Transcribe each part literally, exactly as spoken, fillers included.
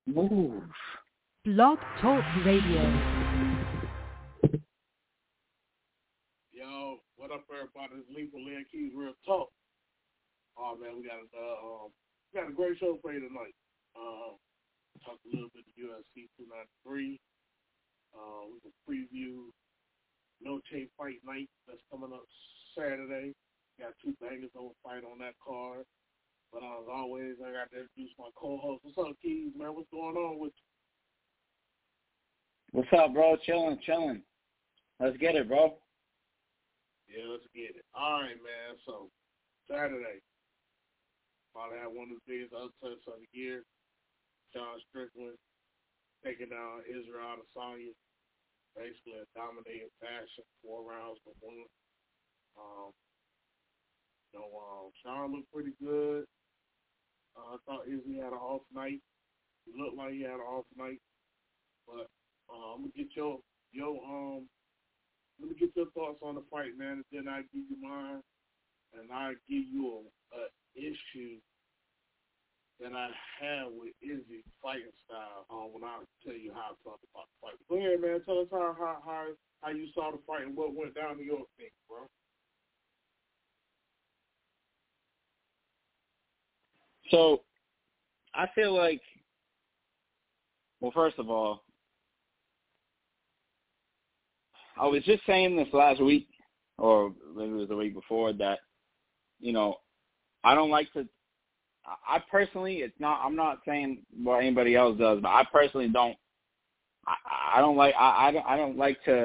Move. Blog Talk Radio. Yo, what up, everybody? It's Lethal Lynn Keys, Real Talk. Oh man, we got a uh, um, we got a great show for you tonight. Uh, talk a little bit of U F C two ninety-three. Uh, we can preview No Tape Fight Night that's coming up Saturday. Got two bangers on fight on that card. But uh, as always, I got to introduce my co-host. What's up, Keys, man? What's going on with you? What's up, bro? Chilling, chilling. Let's get it, bro. Yeah, let's get it. All right, man. So, Saturday, probably had one of the biggest upsets of the year. Sean Strickland taking down Israel Adesanya, basically a dominating fashion, four rounds for one. Um, you know, um, Sean looked pretty good. Uh, I thought Izzy had an off night. He looked like he had an off night. But uh, I'm gonna get your your um. Let me get your thoughts on the fight, man, and then I give you mine, and I give you a, a issue that I have with Izzy's fighting style. Uh, when I tell you how I talk about the fight. Go ahead, man. Tell us how how how, how you saw the fight and what went down in your opinion, bro. So, I feel like, well, first of all, I was just saying this last week, or maybe it was the week before, that, you know, I don't like to, I personally, it's not, I'm not saying what anybody else does, but I personally don't, I, I don't like, I, I don't, I don't like to,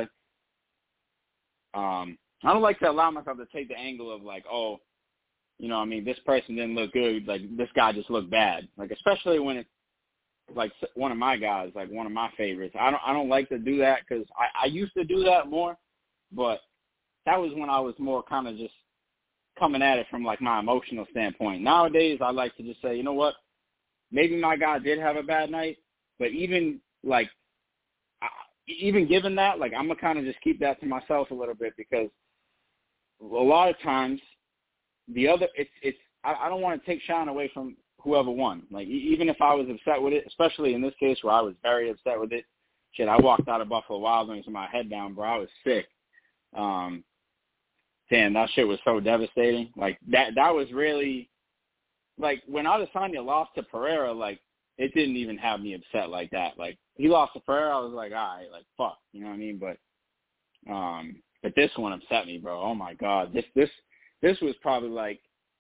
um, I don't like to allow myself to take the angle of like, oh, you know, I mean, this person didn't look good. Like, this guy just looked bad. Like, especially when it's, like, one of my guys, like, one of my favorites. I don't I don't like to do that because I, I used to do that more, but that was when I was more kind of just coming at it from, like, my emotional standpoint. Nowadays, I like to just say, you know what, maybe my guy did have a bad night, but even, like, I, even given that, like, I'm going to kind of just keep that to myself a little bit because a lot of times, The other, it's, it's, I, I don't want to take shine away from whoever won. Like, even if I was upset with it, especially in this case where I was very upset with it, shit, I walked out of Buffalo Wild Wings with my head down, bro. I was sick. Um, damn, that shit was so devastating. Like, that, that was really, like, when Adesanya lost to Pereira, like, it didn't even have me upset like that. Like, he lost to Pereira, I was like, all right, like, fuck, you know what I mean? But, um, but this one upset me, bro. Oh, my God. This, this, This was probably like,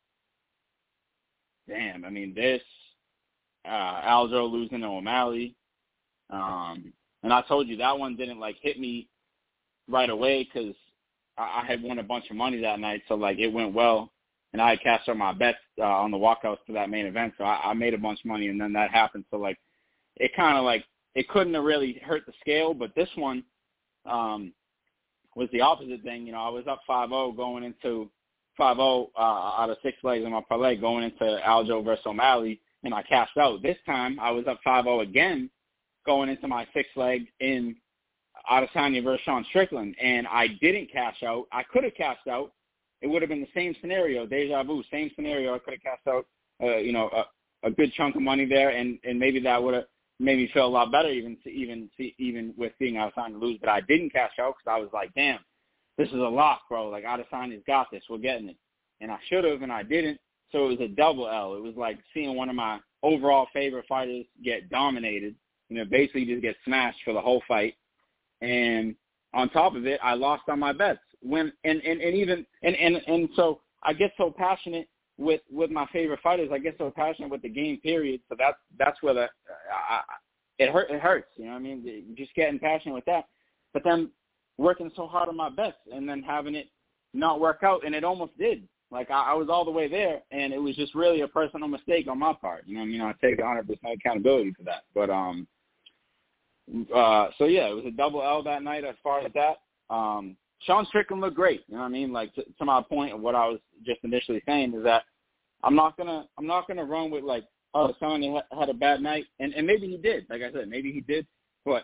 damn, I mean, this, uh, Aljo losing to O'Malley. Um, and I told you that one didn't, like, hit me right away because I, I had won a bunch of money that night. So, like, it went well. And I had cashed out my bets uh, on the walkouts to that main event. So I, I made a bunch of money, and then that happened. So, like, it kind of, like, it couldn't have really hurt the scale. But this one um, was the opposite thing. You know, I was up five oh going into – five oh uh, out of six legs in my parlay going into Aljo versus O'Malley, and I cashed out. This time, I was up five oh again going into my six leg in Adesanya versus Sean Strickland, and I didn't cash out. I could have cashed out. It would have been the same scenario, deja vu, same scenario. I could have cashed out, uh, you know, a, a good chunk of money there, and, and maybe that would have made me feel a lot better even to even see, even with seeing Adesanya lose. But I didn't cash out because I was like, damn. This is a lock, bro. Like, Adesanya's got this. We're getting it. And I should have, and I didn't. So it was a double L. It was like seeing one of my overall favorite fighters get dominated, you know, basically just get smashed for the whole fight. And on top of it, I lost on my bets. When and, and, and even and, and, and so I get so passionate with, with my favorite fighters. I get so passionate with the game period. So that's that's where the I, I, it hurt. It hurts. You know what I mean? Just getting passionate with that. But then working so hard on my bets and then having it not work out, and it almost did. Like, I, I was all the way there, and it was just really a personal mistake on my part. You know what I mean? I take one hundred percent accountability for that. But, um, uh, so, yeah, it was a double L that night as far as that. Um, Sean Strickland looked great. You know what I mean? Like, to, to my point of what I was just initially saying is that I'm not going to I'm not gonna run with, like, oh, Sonny had a bad night. And, and maybe he did. Like I said, maybe he did. But,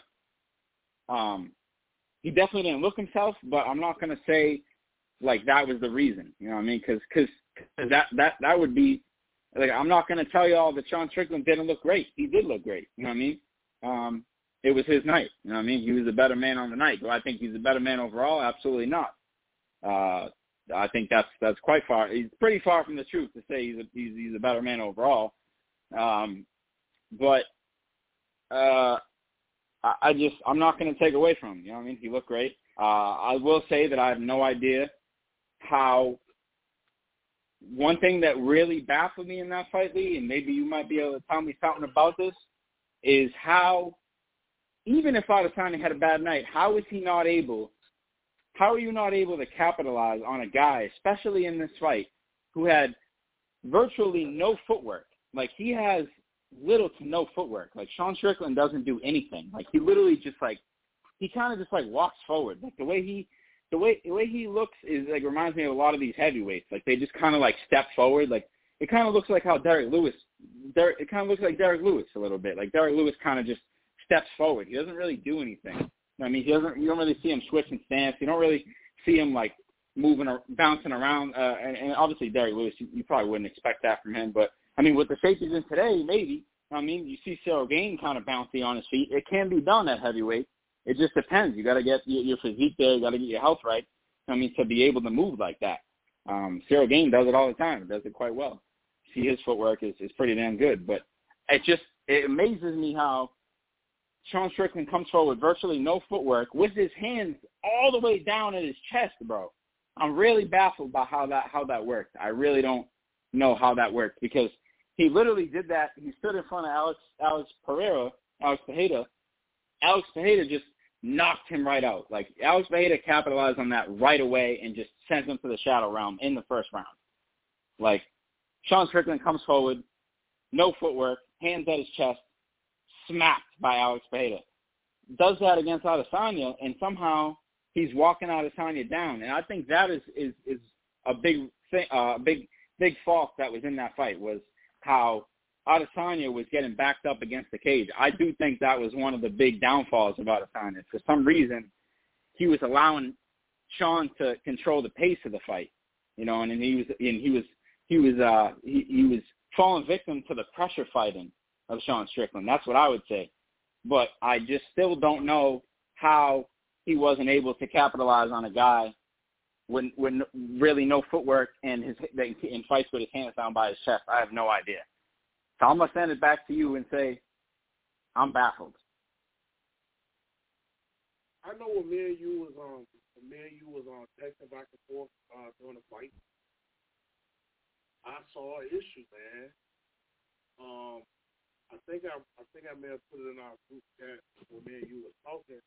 um, he definitely didn't look himself, but I'm not going to say, like, that was the reason. You know what I mean? Because cause, cause that, that, that would be like I'm not going to tell you all that Sean Strickland didn't look great. He did look great. You know what I mean? Um, it was his night. You know what I mean? He was a better man on the night. Do I think he's a better man overall? Absolutely not. Uh, I think that's that's quite far. He's pretty far from the truth to say he's a, he's, he's a better man overall. Um, but uh, I, I just I'm not going to take away from him. You know what I mean? He looked great. Uh, I will say that I have no idea how. One thing that really baffled me in that fight, Lee, and maybe you might be able to tell me something about this, is how, even if Adesanya had a bad night, how is he not able, how are you not able to capitalize on a guy, especially in this fight, who had virtually no footwork? Like, he has little to no footwork. Like, Sean Strickland doesn't do anything. Like, he literally just, like, he kind of just, like, walks forward. Like, the way he... The way the way he looks is like reminds me of a lot of these heavyweights. Like they just kind of like step forward. Like it kind of looks like how Derek Lewis. Derek, it kind of looks like Derek Lewis a little bit. Like Derek Lewis kind of just steps forward. He doesn't really do anything. I mean, he doesn't. You don't really see him switching stance. You don't really see him like moving or bouncing around. Uh, and, and obviously Derek Lewis, you, you probably wouldn't expect that from him. But I mean, with the shape he's in today, maybe. I mean, you see Cyril Gane kind of bouncy on his feet. It can be done at heavyweight. It just depends. You got to get your, your physique there. You got to get your health right. I mean, to be able to move like that. Um, Cyril Gane does it all the time. Does it quite well. See, his footwork is, is pretty damn good. But it just it amazes me how Sean Strickland comes forward virtually no footwork with his hands all the way down at his chest, bro. I'm really baffled by how that how that worked. I really don't know how that worked because he literally did that. He stood in front of Alex Alex Pereira, Alex Pereira. Alex Pereira just knocked him right out. Like, Alex Pereira capitalized on that right away and just sent him to the shadow realm in the first round. Like, Sean Strickland comes forward, no footwork, hands at his chest, smacked by Alex Pereira. Does that against Adesanya, and somehow he's walking Adesanya down. And I think that is is, is a big thing, uh, big big fault that was in that fight was how Adesanya was getting backed up against the cage. I do think that was one of the big downfalls of Adesanya. For some reason, he was allowing Sean to control the pace of the fight, you know, and, and he was and he was he was uh he, he was falling victim to the pressure fighting of Sean Strickland. That's what I would say. But I just still don't know how he wasn't able to capitalize on a guy with with really no footwork and his in fights with his hands down by his chest. I have no idea. So I'm gonna send it back to you and say, I'm baffled. I know when me and you was on, when me and you was on texting back and forth uh, during the fight, I saw an issue, man. Um, I think I, I think I may have put it in our group chat when me and you was talking.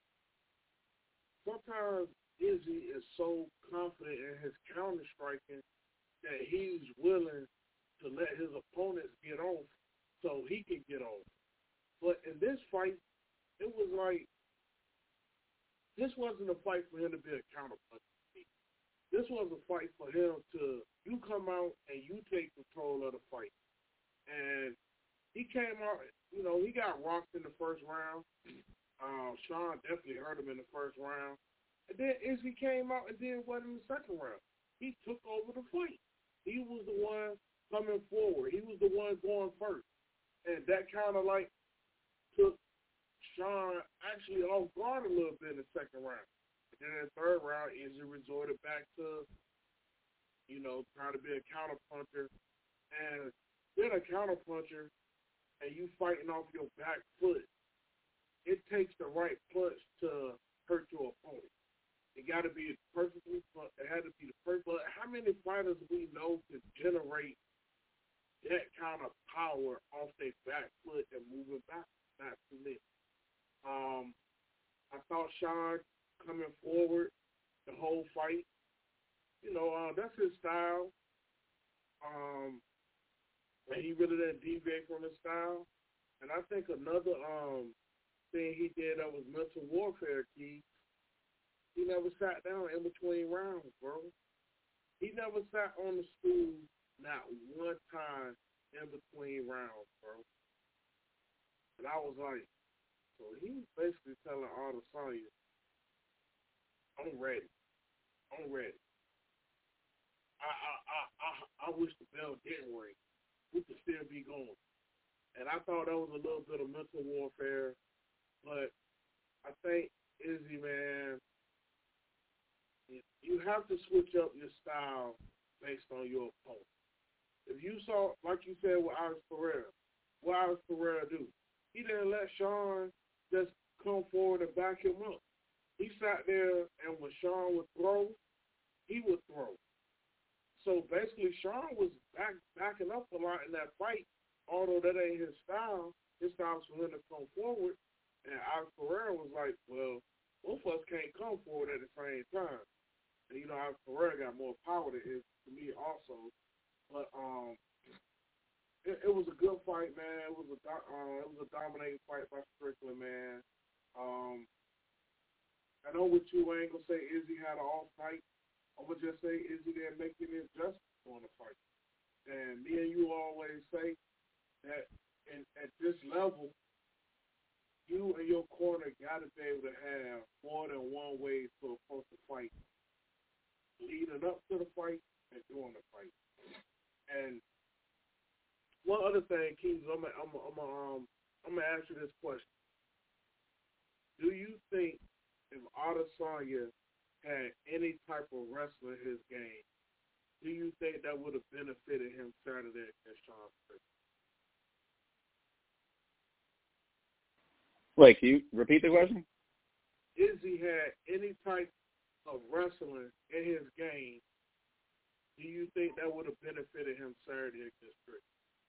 Sometimes Izzy is so confident in his counter striking that he's willing to let his opponents get off so he can get off. But in this fight, it was like, this wasn't a fight for him to be a counterpuncher. This was a fight for him to, you come out and you take control of the fight. And he came out, you know, he got rocked in the first round. Uh, Sean definitely hurt him in the first round. And then Izzy came out and did what in the second round? He took over the fight. He was the one coming forward. He was the one going first. And that kind of like took Sean actually off guard a little bit in the second round. And then in the third round, Izzy resorted back to, you know, trying to be a counterpuncher. And being a counterpuncher and you fighting off your back foot, it takes the right punch to hurt your opponent. It got to be perfectly, it had to be the perfect. But how many fighters we know could generate that kind of power off their back foot and moving back? Not too many. Um, I thought Sean coming forward the whole fight, you know, uh, that's his style. Um, and he really didn't deviate from his style. And I think another um thing he did that was mental warfare key, he never sat down in between rounds, bro. He never sat on the stool not one time in between rounds, bro. And I was like, so he was basically telling Adesanya, I'm ready. I'm ready. I I I I, I wish the bell didn't ring. we could still be going. And I thought that was a little bit of mental warfare, but I think, Izzy, man, you have to switch up your style based on your opponent. If you saw, like you said with Alex Pereira, what Alex Pereira do? He didn't let Sean just come forward and back him up. He sat there, and when Sean would throw, he would throw. So basically, Sean was back, backing up a lot in that fight, although that ain't his style. His style is for him to come forward. And Alex Pereira was like, well, both of us can't come forward at the same time. And, you know, Alex Pereira got more power than his, to me also. But um, it, it was a good fight, man. It was a uh, it was a dominating fight by Strickland, man. Um, I know with you, I ain't going to say Izzy had an off night. I'm going to just say Izzy didn't make any adjustments on the fight. And me and you always say that in, at this level, you and your corner got to be able to have more than one way to approach the fight, leading up to the fight and during the fight. And one other thing, Keith, I'm gonna, I'm gonna, I'm gonna, um, I'm gonna ask you this question: do you think if Adesanya had any type of wrestling in his game, do you think that would have benefited him Saturday against Sean Strickland? Wait, can you repeat the question? Izzy had any type of wrestling in his game, do you think that would have benefited him Saturday against Strickland?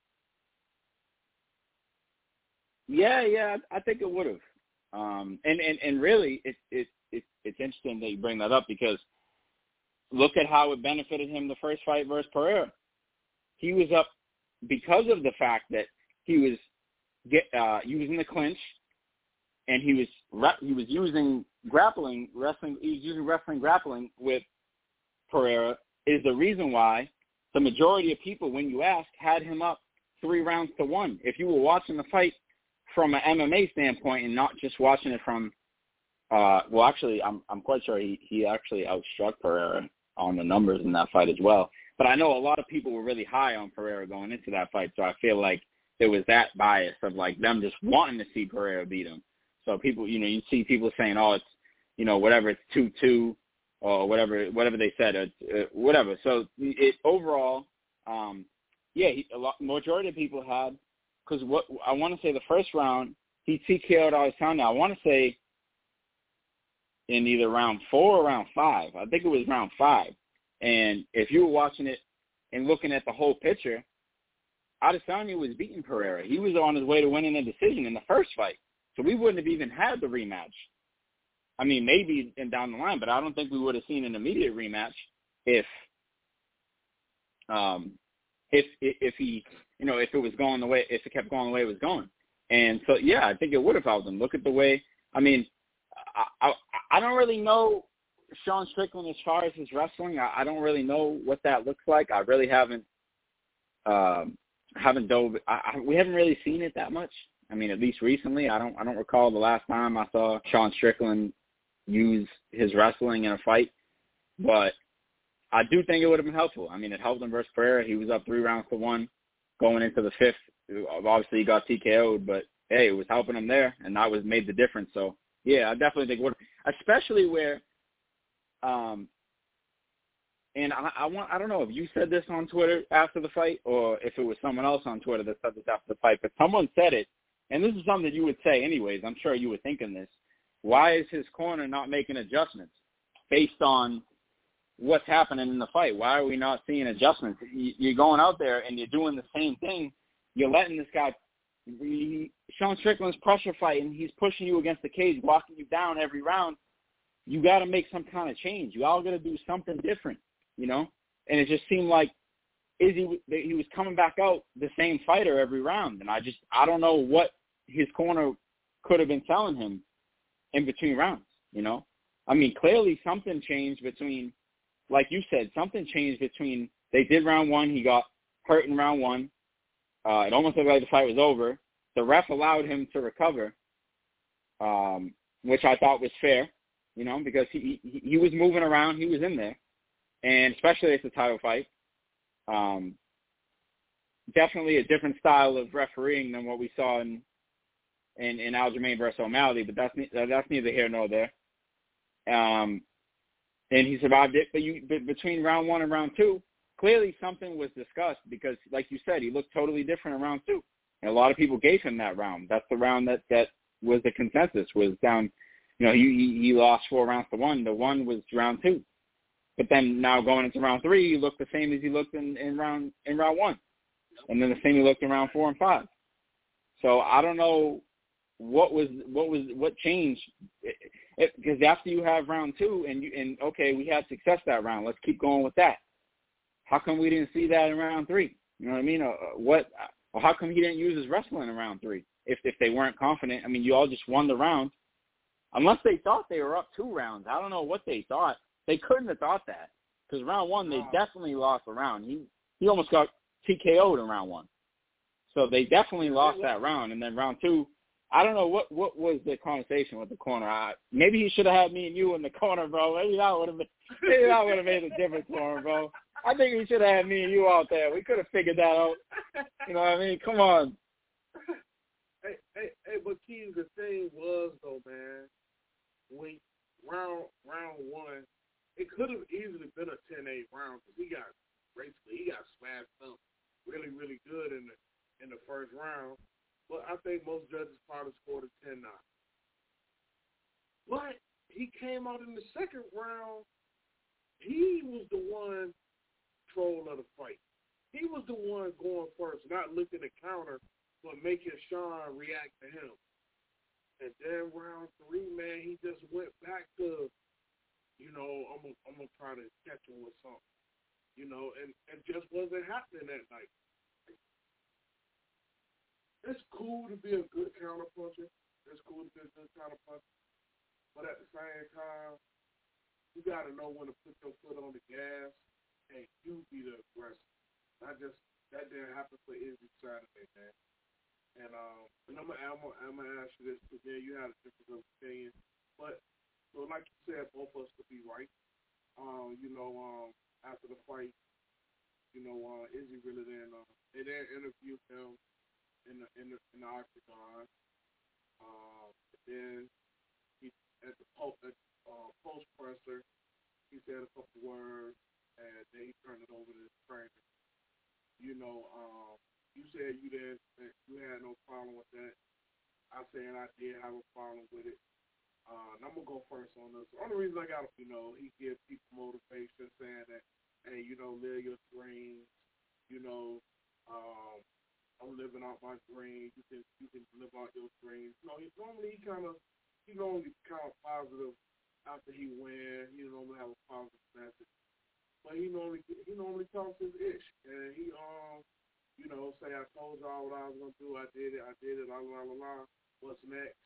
Yeah, yeah, I think it would have. Um, and, and, and really, it, it, it, it's interesting that you bring that up because look at how it benefited him the first fight versus Pereira. He was up because of the fact that he was get, uh, using the clinch, and he was he was using grappling wrestling. He was using wrestling grappling with Pereira. Is the reason why the majority of people, when you ask, had him up three rounds to one. If you were watching the fight from an M M A standpoint and not just watching it from, uh, well, actually, I'm I'm quite sure he he actually outstruck Pereira on the numbers in that fight as well. But I know a lot of people were really high on Pereira going into that fight, so I feel like there was that bias of like them just wanting to see Pereira beat him. So people, you know, you see people saying, "Oh, it's, you know, whatever, it's two two, or whatever, whatever they said, it's, uh, whatever." So it overall, um, yeah, he, a lot majority of people had, because what I want to say the first round he T K O'd Adesanya. I want to say in either round four or round five. I think it was round five. And if you were watching it and looking at the whole picture, Adesanya was beating Pereira. He was on his way to winning a decision in the first fight. So we wouldn't have even had the rematch. I mean, maybe in down the line, but I don't think we would have seen an immediate rematch if, um, if if he, you know, if it was going the way, if it kept going the way it was going. And so, yeah, I think it would have helped him. Look at the way. I mean, I I, I don't really know Sean Strickland as far as his wrestling. I, I don't really know what that looks like. I really haven't um, haven't dove. I, I, we haven't really seen it that much. I mean, at least recently, I don't I don't recall the last time I saw Sean Strickland use his wrestling in a fight. But I do think it would have been helpful. I mean, it helped him versus Pereira. He was up three rounds to one going into the fifth. Obviously, he got T K O'd, but, hey, it was helping him there, and that was made the difference. So, yeah, I definitely think it would have, especially where um, – and I, I want I don't know if you said this on Twitter after the fight or if it was someone else on Twitter that said this after the fight, but someone said it. And this is something that you would say anyways. I'm sure you were thinking this. Why is his corner not making adjustments based on what's happening in the fight? Why are we not seeing adjustments? You're going out there and you're doing the same thing. You're letting this guy – Sean Strickland's pressure fighting. He's pushing you against the cage, walking you down every round. You got to make some kind of change. You all got to do something different, you know? And it just seemed like Izzy, he was coming back out the same fighter every round. And I just, I don't know what his corner could have been telling him in between rounds, you know? I mean, clearly something changed between, like you said, something changed between, they did round one, he got hurt in round one. Uh, it almost looked like the fight was over. The ref allowed him to recover, um, which I thought was fair, you know, because he, he, he was moving around, he was in there. And especially if it's a title fight. Um, definitely a different style of refereeing than what we saw in in, in Aljamain versus O'Malley, but that's that's neither here nor there. Um, and he survived it. But you, but between round one and round two, clearly something was discussed because, like you said, he looked totally different in round two. And a lot of people gave him that round. That's the round that, that was the consensus, was down, you know, he, he, he lost four rounds to one. The one was round two. But then now going into round three, he looked the same as he looked in, in round in round one. And then the same he looked in round four and five. So I don't know what was what was what changed. Because after you have round two and you and okay, we had success that round. Let's keep going with that. How come we didn't see that in round three? You know what I mean? Or what? Or how come he didn't use his wrestling in round three? If if they weren't confident, I mean, you all just won the round, unless they thought they were up two rounds. I don't know what they thought. They couldn't have thought that because round one they definitely lost the round. He he almost got T K O'd in round one, so they definitely lost that round. And then round two, I don't know what, what was the conversation with the corner. I, maybe he should have had me and you in the corner, bro. Maybe that would have been, maybe that would have made a difference for him, bro. I think he should have had me and you out there. We could have figured that out. You know what I mean? Come on. Hey, hey, hey, but Keith, the thing was though, man, when round round one, it could have easily been a ten eight round because he got basically he got smashed up really, really good in the in the first round. But I think most judges probably scored a ten nine. But he came out in the second round. He was the one troll of the fight. He was the one going first, not looking to counter, but making Sean react to him. And then round three, man, he just went back to, you know, I'm gonna I'm gonna try to catch him with something, you know, and it just wasn't happening that night. It's cool to be a good counter puncher. It's cool to be a good counter puncher. But at the same time, you got to know when to put your foot on the gas and you be the aggressor. Not just, that didn't happen for Izzy Saturday, man. And, um, and I'm going I'm to ask you this, because then you had a different opinion. But, so like you said, both of us could be right. Um, you know, um, after the fight, you know, uh, Izzy really didn't, uh, they didn't interview him in the in the, in the octagon. Um, then he at the post at, uh, post presser, he said a couple words, and then he turned it over to his trainer. You know, um, you said you didn't, you had no problem with that. I said I did have a problem with it. Uh, and I'm gonna go first on this. The only reason I got, you know, he gives people motivation, saying that, hey, you know, live your dreams. You know, um. I'm living out my dreams. You can you can live out your dreams. You know, he normally he kind of he normally kind of positive after he wins. He normally have a positive message, but he normally he normally talks his ish, and he um you know say I told y'all what I was gonna do. I did it. I did it. La la la la. What's next?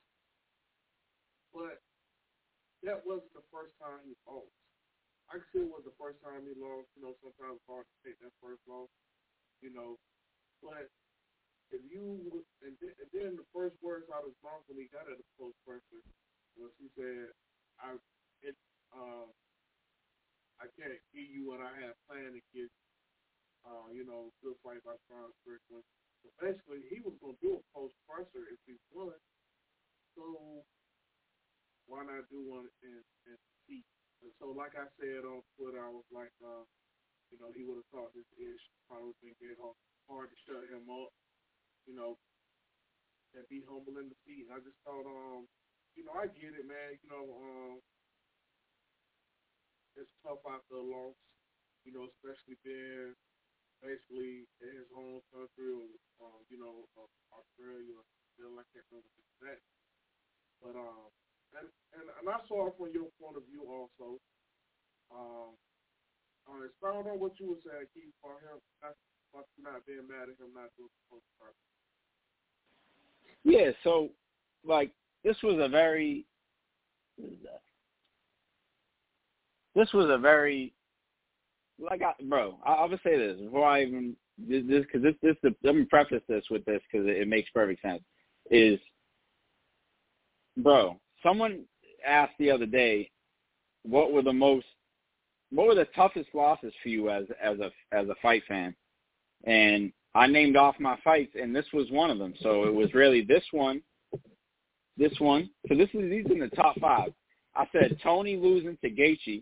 But that wasn't the first time he lost. I can see it was the first time he lost. You know, sometimes it's hard to take that first loss. You know, but if you, and then, and then the first words out of his mouth when he got at the post presser was he said, I, it, uh, I can't give you what I have planned to give you, uh, you know, good fight by Sean Strickland. So basically, he was going to do a post presser if he won. So why not do one and, and see? And so, like I said on Twitter, I was like, uh, you know, he would have thought this ish probably been getting hard to shut him up. You know, and be humble in defeat. I just thought, um, you know, I get it, man. You know, um, it's tough after a loss, you know, especially being basically in his home country or, um, you know, uh, Australia or still, I can't remember that. But, um, and, and, and I saw it from your point of view also. Um, uh, expound on what you were saying, Keith, for him, not, not being mad at him not doing the post-part. Yeah, so, like, this was a very, this was a very, like, I, bro, I, I would say this before I even, this, because this, this, this, let me preface this with this because it, it makes perfect sense, is, bro, someone asked the other day, what were the most, what were the toughest losses for you as, as a, as a fight fan? And I named off my fights, and this was one of them. So it was really this one, this one. So this is these in the top five. I said Tony losing to Gaethje.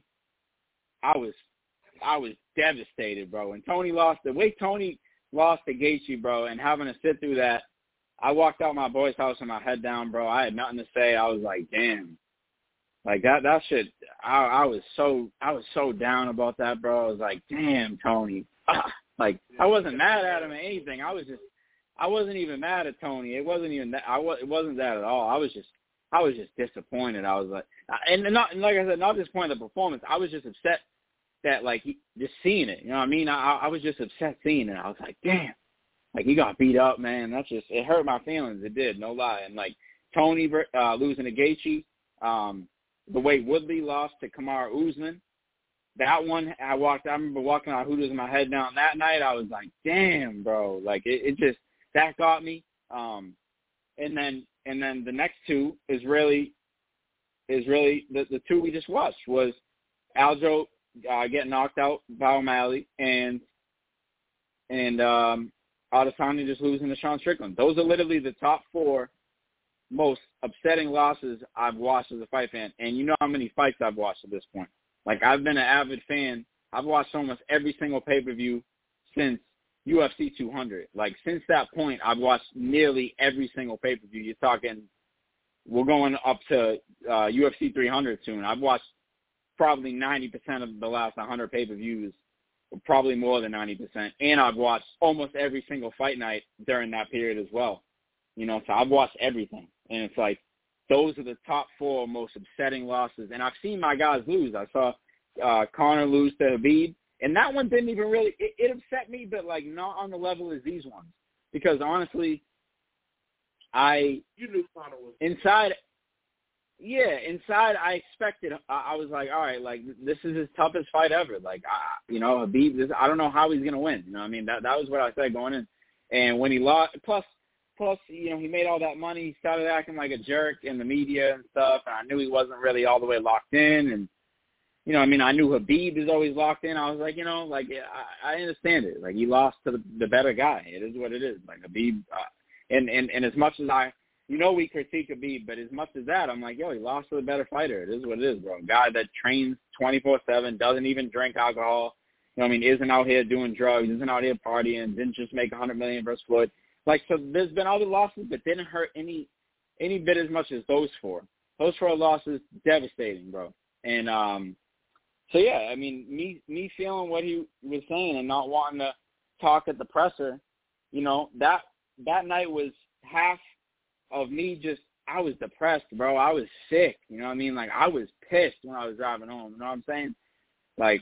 I was, I was devastated, bro. And Tony lost the way Tony lost to Gaethje, bro, and having to sit through that. I walked out my boy's house with my head down, bro. I had nothing to say. I was like, damn. Like that, that shit, I, I was so, I was so down about that, bro. I was like, damn, Tony. Like, I wasn't mad at him or anything. I was just, I wasn't even mad at Tony. It wasn't even that, I was, it wasn't that at all. I was just, I was just disappointed. I was like, and not, and like I said, not disappointed in the performance. I was just upset that, like, he, just seeing it. You know what I mean? I, I was just upset seeing it. I was like, damn. Like, he got beat up, man. That's just, it hurt my feelings. It did, no lie. And, like, Tony uh, losing to Gaethje, um, the way Woodley lost to Kamaru Usman, that one, I walked, I remember walking out Hooters with my head down that night. I was like, damn, bro. Like, it, it just, that got me. Um, and then, and then the next two is really, is really, the, the two we just watched was Aljo uh, getting knocked out by O'Malley and, and, um, Adesanya just losing to Sean Strickland. Those are literally the top four most upsetting losses I've watched as a fight fan. And you know how many fights I've watched at this point. Like, I've been an avid fan. I've watched almost every single pay-per-view since U F C two hundred. Like, since that point, I've watched nearly every single pay-per-view. You're talking, we're going up to uh, U F C three hundred soon. I've watched probably ninety percent of the last one hundred pay-per-views, probably more than ninety percent. And I've watched almost every single fight night during that period as well. You know, so I've watched everything. And it's like, those are the top four most upsetting losses. And I've seen my guys lose. I saw uh, Conor lose to Khabib. And that one didn't even really, it, it upset me, but, like, not on the level as these ones. Because, honestly, I, you knew Conor was inside, yeah, inside I expected, I, I was like, all right, like, this is his toughest fight ever. Like, I, you know, Khabib, this, I don't know how he's going to win. You know what I mean? That, that was what I said going in. And when he lost, plus, Plus, you know, he made all that money. He started acting like a jerk in the media and stuff. And I knew he wasn't really all the way locked in. And, you know, I mean, I knew Khabib is always locked in. I was like, you know, like, I, I understand it. Like, he lost to the, the better guy. It is what it is. Like, Khabib, uh, and, and, and as much as I, you know, we critique Khabib, but as much as that, I'm like, yo, he lost to the better fighter. It is what it is, bro. A guy that trains twenty-four seven, doesn't even drink alcohol. You know what I mean? Isn't out here doing drugs, isn't out here partying, didn't just make one hundred million dollars versus Floyd. Like, so there's been other losses, but didn't hurt any any bit as much as those four. Those four losses, devastating, bro. And um, so, yeah, I mean, me me feeling what he was saying and not wanting to talk at the presser, you know, that that night was half of me just, I was depressed, bro. I was sick, you know what I mean? Like, I was pissed when I was driving home, you know what I'm saying? Like,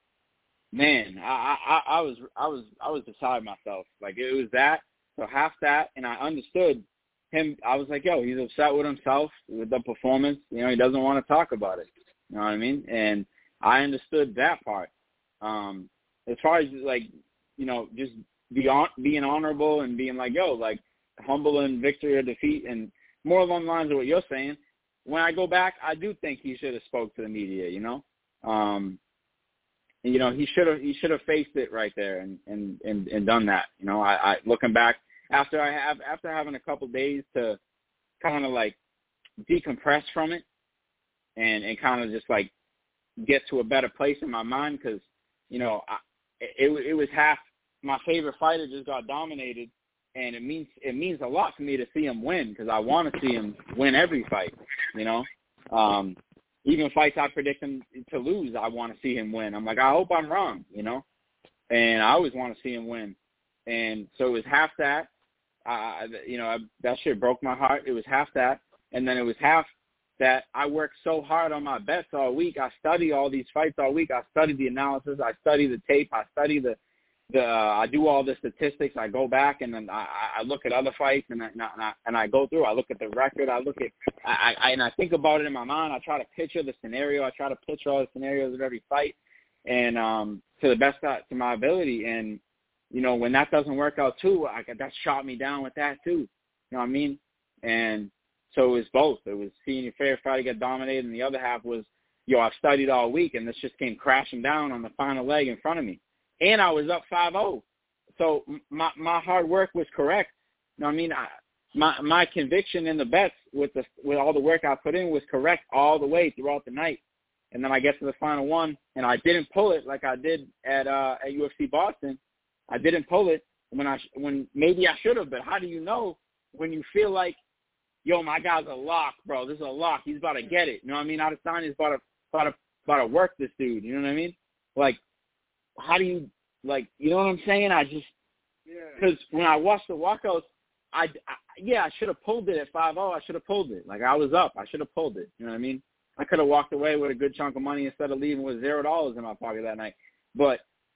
man, I I, I was I was I was beside myself. Like, it was that. So half that, and I understood him. I was like, yo, he's upset with himself, with the performance. You know, he doesn't want to talk about it. You know what I mean? And I understood that part. Um, as far as, like, you know, just be on, being honorable and being like, yo, like, humble in victory or defeat, and more along the lines of what you're saying, when I go back, I do think he should have spoke to the media, you know? Um, and, you know, he should have he should have faced it right there and, and, and, and done that. You know, I, I looking back, after I have after having a couple days to kind of like decompress from it and, and kind of just like get to a better place in my mind, because, you know, I, it it was half my favorite fighter just got dominated, and it means it means a lot to me to see him win, because I want to see him win every fight. You know, um, even fights I predict him to lose, I want to see him win. I'm like, I hope I'm wrong, you know, and I always want to see him win. And so it was half that. Uh, you know, I, that shit broke my heart. It was half that. And then it was half that I worked so hard on my bets all week. I study all these fights all week. I study the analysis. I study the tape. I study the, the uh, I do all the statistics. I go back and then I, I look at other fights and I, and, I, and I go through. I look at the record. I look at, I, I, and I think about it in my mind. I try to picture the scenario. I try to picture all the scenarios of every fight, and um, to the best of, to my ability. And, you know, when that doesn't work out too, I, that shot me down with that too. You know what I mean? And so it was both. It was seeing your favorite fighter get dominated, and the other half was, yo, I've studied all week, and this just came crashing down on the final leg in front of me. And I was up five oh. so my my hard work was correct. You know what I mean? I, my my conviction in the bets with the with all the work I put in was correct all the way throughout the night. And then I get to the final one, and I didn't pull it like I did at uh, at U F C Boston. I didn't pull it when I when maybe I should have. But how do you know when you feel like, yo, my guy's a lock, bro? This is a lock. He's about to get it. You know what I mean? Adesanya's about to about to about to work this dude. You know what I mean? Like, how do you like? You know what I'm saying? I just because yeah. when I watched the walkouts, I, I yeah, I should have pulled it at five oh. I should have pulled it. Like I was up. I should have pulled it. You know what I mean? I could have walked away with a good chunk of money instead of leaving with zero dollars in my pocket that night. But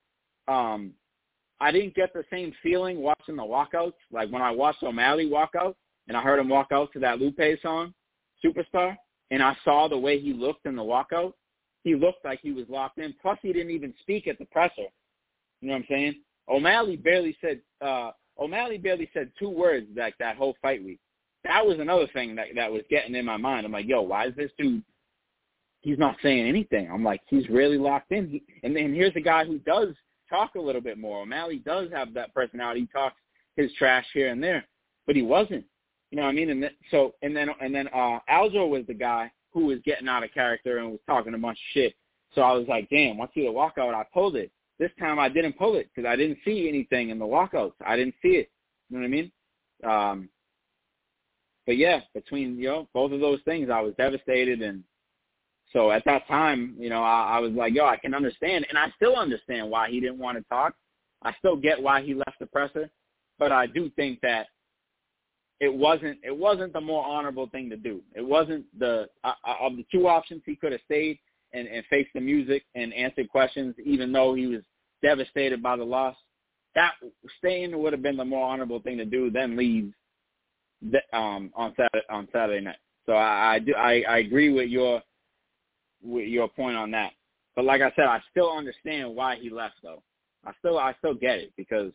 um, I didn't get the same feeling watching the walkouts. Like when I watched O'Malley walk out and I heard him walk out to that Lupe song, Superstar, and I saw the way he looked in the walkout, he looked like he was locked in. Plus, he didn't even speak at the presser. You know what I'm saying? O'Malley barely said uh, O'Malley barely said two words like that whole fight week. That was another thing that that was getting in my mind. I'm like, yo, why is this dude? He's not saying anything. I'm like, he's really locked in. He, and then here's a guy who does talk a little bit more. O'Malley does have that personality. He talks his trash here and there, but he wasn't. You know what I mean? And th- so, and then, and then uh, Aljo was the guy who was getting out of character and was talking a bunch of shit. So I was like, damn, once he had a walkout, I pulled it. This time I didn't pull it because I didn't see anything in the walkouts. I didn't see it. You know what I mean? Um, but yeah, between, you know, both of those things, I was devastated. And so at that time, you know, I, I was like, yo, I can understand. And I still understand why he didn't want to talk. I still get why he left the presser. But I do think that it wasn't it wasn't the more honorable thing to do. It wasn't the uh, of the two options. He could have stayed and, and faced the music and answered questions, even though he was devastated by the loss. That staying would have been the more honorable thing to do than leave the, um, on Saturday on Saturday night. So I, I do I, I agree with your with your point on that. But like I said, I still understand why he left, though. I still I still get it because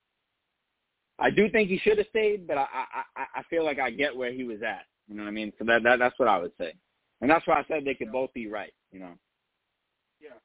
I do think he should have stayed, but I, I I feel like I get where he was at. You know what I mean? So that, that that's what I would say, and that's why I said they could both be right. You know? Yeah.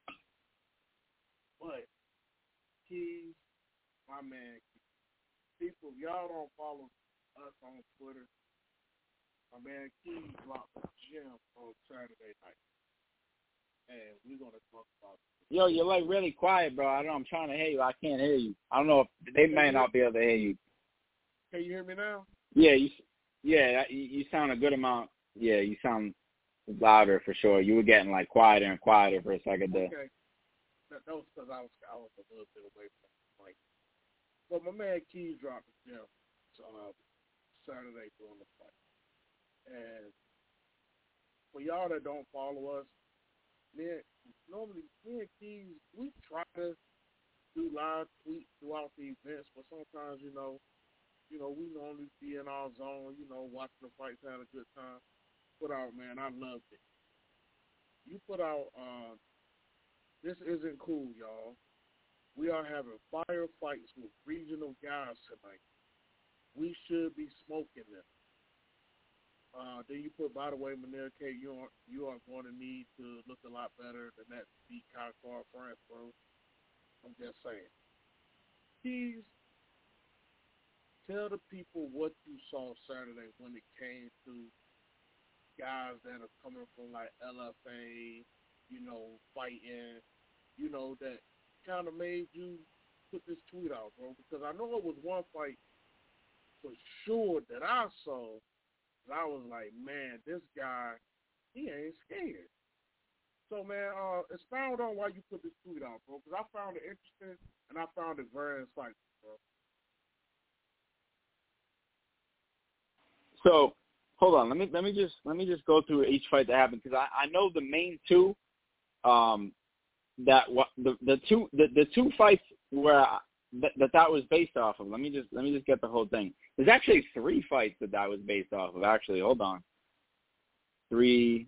But Keys, my man, people, y'all don't follow us on Twitter. My man Keys dropped a gem on Saturday night, and we're gonna talk about it. Yo, you're like really quiet, bro. I don't know. I'm trying to hear you. I can't hear you. I don't know if they may not be able to hear you. Can you hear me now? Yeah, you. Yeah, you, you sound a good amount. Yeah, you sound louder for sure. You were getting like quieter and quieter for a second there. Okay. That, that was because I was I was a little bit away from the mic. But my man Keys dropped a gem uh, Saturday during the fight, and for y'all that don't follow us, man, normally me and Keys, we try to do live tweets throughout the events, but sometimes, you know, you know, we normally be in our zone, you know, watching the fights, having a good time. Put out, man, I loved it. You put out, uh, this isn't cool, y'all. We are having fire fights with regional guys tonight. We should be smoking them. Uh, then you put, by the way, Manel K, you are, you are going to need to look a lot better than that beat Concord France, bro. I'm just saying. Keys, tell the people what you saw Saturday when it came to guys that are coming from, like, L F A, you know, fighting, you know, that kind of made you put this tweet out, bro. Because I know it was one fight for sure that I saw that I was like, man, this guy, he ain't scared. So, man, uh, expound on why you put this tweet out, bro, because I found it interesting and I found it very insightful, bro. So, hold on. Let me let me just let me just go through each fight that happened because I, I know the main two, um, that the the two the, the two fights where I, that, that that was based off of. Let me just let me just get the whole thing. There's actually three fights that that was based off of. Actually, hold on. Three.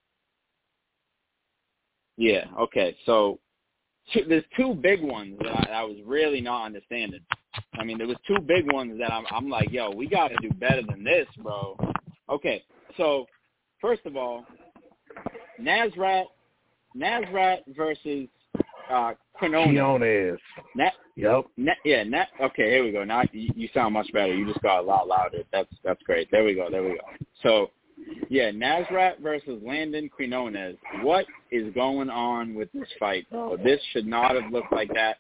Yeah. Okay. So two, there's two big ones that I, I was really not understanding. I mean, there was two big ones that I'm, I'm like, yo, we got to do better than this, bro. Okay, so first of all, Nasrat, Nasrat versus uh, Quinones. Quinones. Na- yep. Na- yeah, Na- okay, here we go. Now you, you sound much better. You just got a lot louder. That's that's great. There we go. There we go. So, yeah, Nasrat versus Landon Quinones. What is going on with this fight, bro? This should not have looked like that.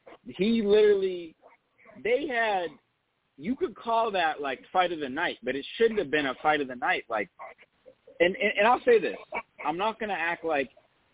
He literally, they had, you could call that like fight of the night, but it shouldn't have been a fight of the night. Like, and and, and I'll say this: I'm not gonna act like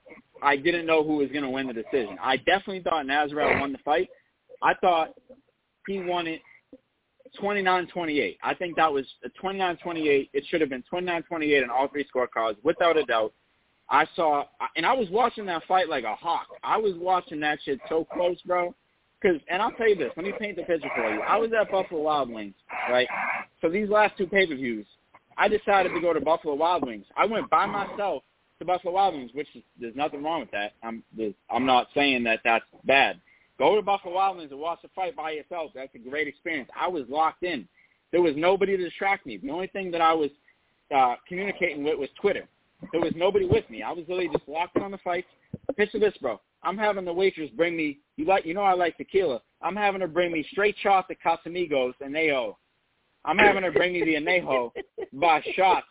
I didn't know who was gonna win the decision. I definitely thought Nasrat won the fight. I thought he won it twenty-nine twenty-eight. I think that was a twenty-nine twenty-eight. It should have been twenty-nine twenty-eight on all three scorecards, without a doubt. I saw, and I was watching that fight like a hawk. I was watching that shit so close, bro. Cause, and I'll tell you this, let me paint the picture for you. I was at Buffalo Wild Wings, right? So these last two pay-per-views, I decided to go to Buffalo Wild Wings. I went by myself to Buffalo Wild Wings, which is, there's nothing wrong with that. I'm I'm not saying that that's bad. Go to Buffalo Wild Wings and watch the fight by yourself. That's a great experience. I was locked in. There was nobody to distract me. The only thing that I was uh, communicating with was Twitter. There was nobody with me. I was literally just locked in on the fights. Picture this, bro. I'm having the waitress bring me, you like, you know I like tequila. I'm having her bring me straight shots of Casamigos Anejo. I'm having her bring me the Anejo by shots.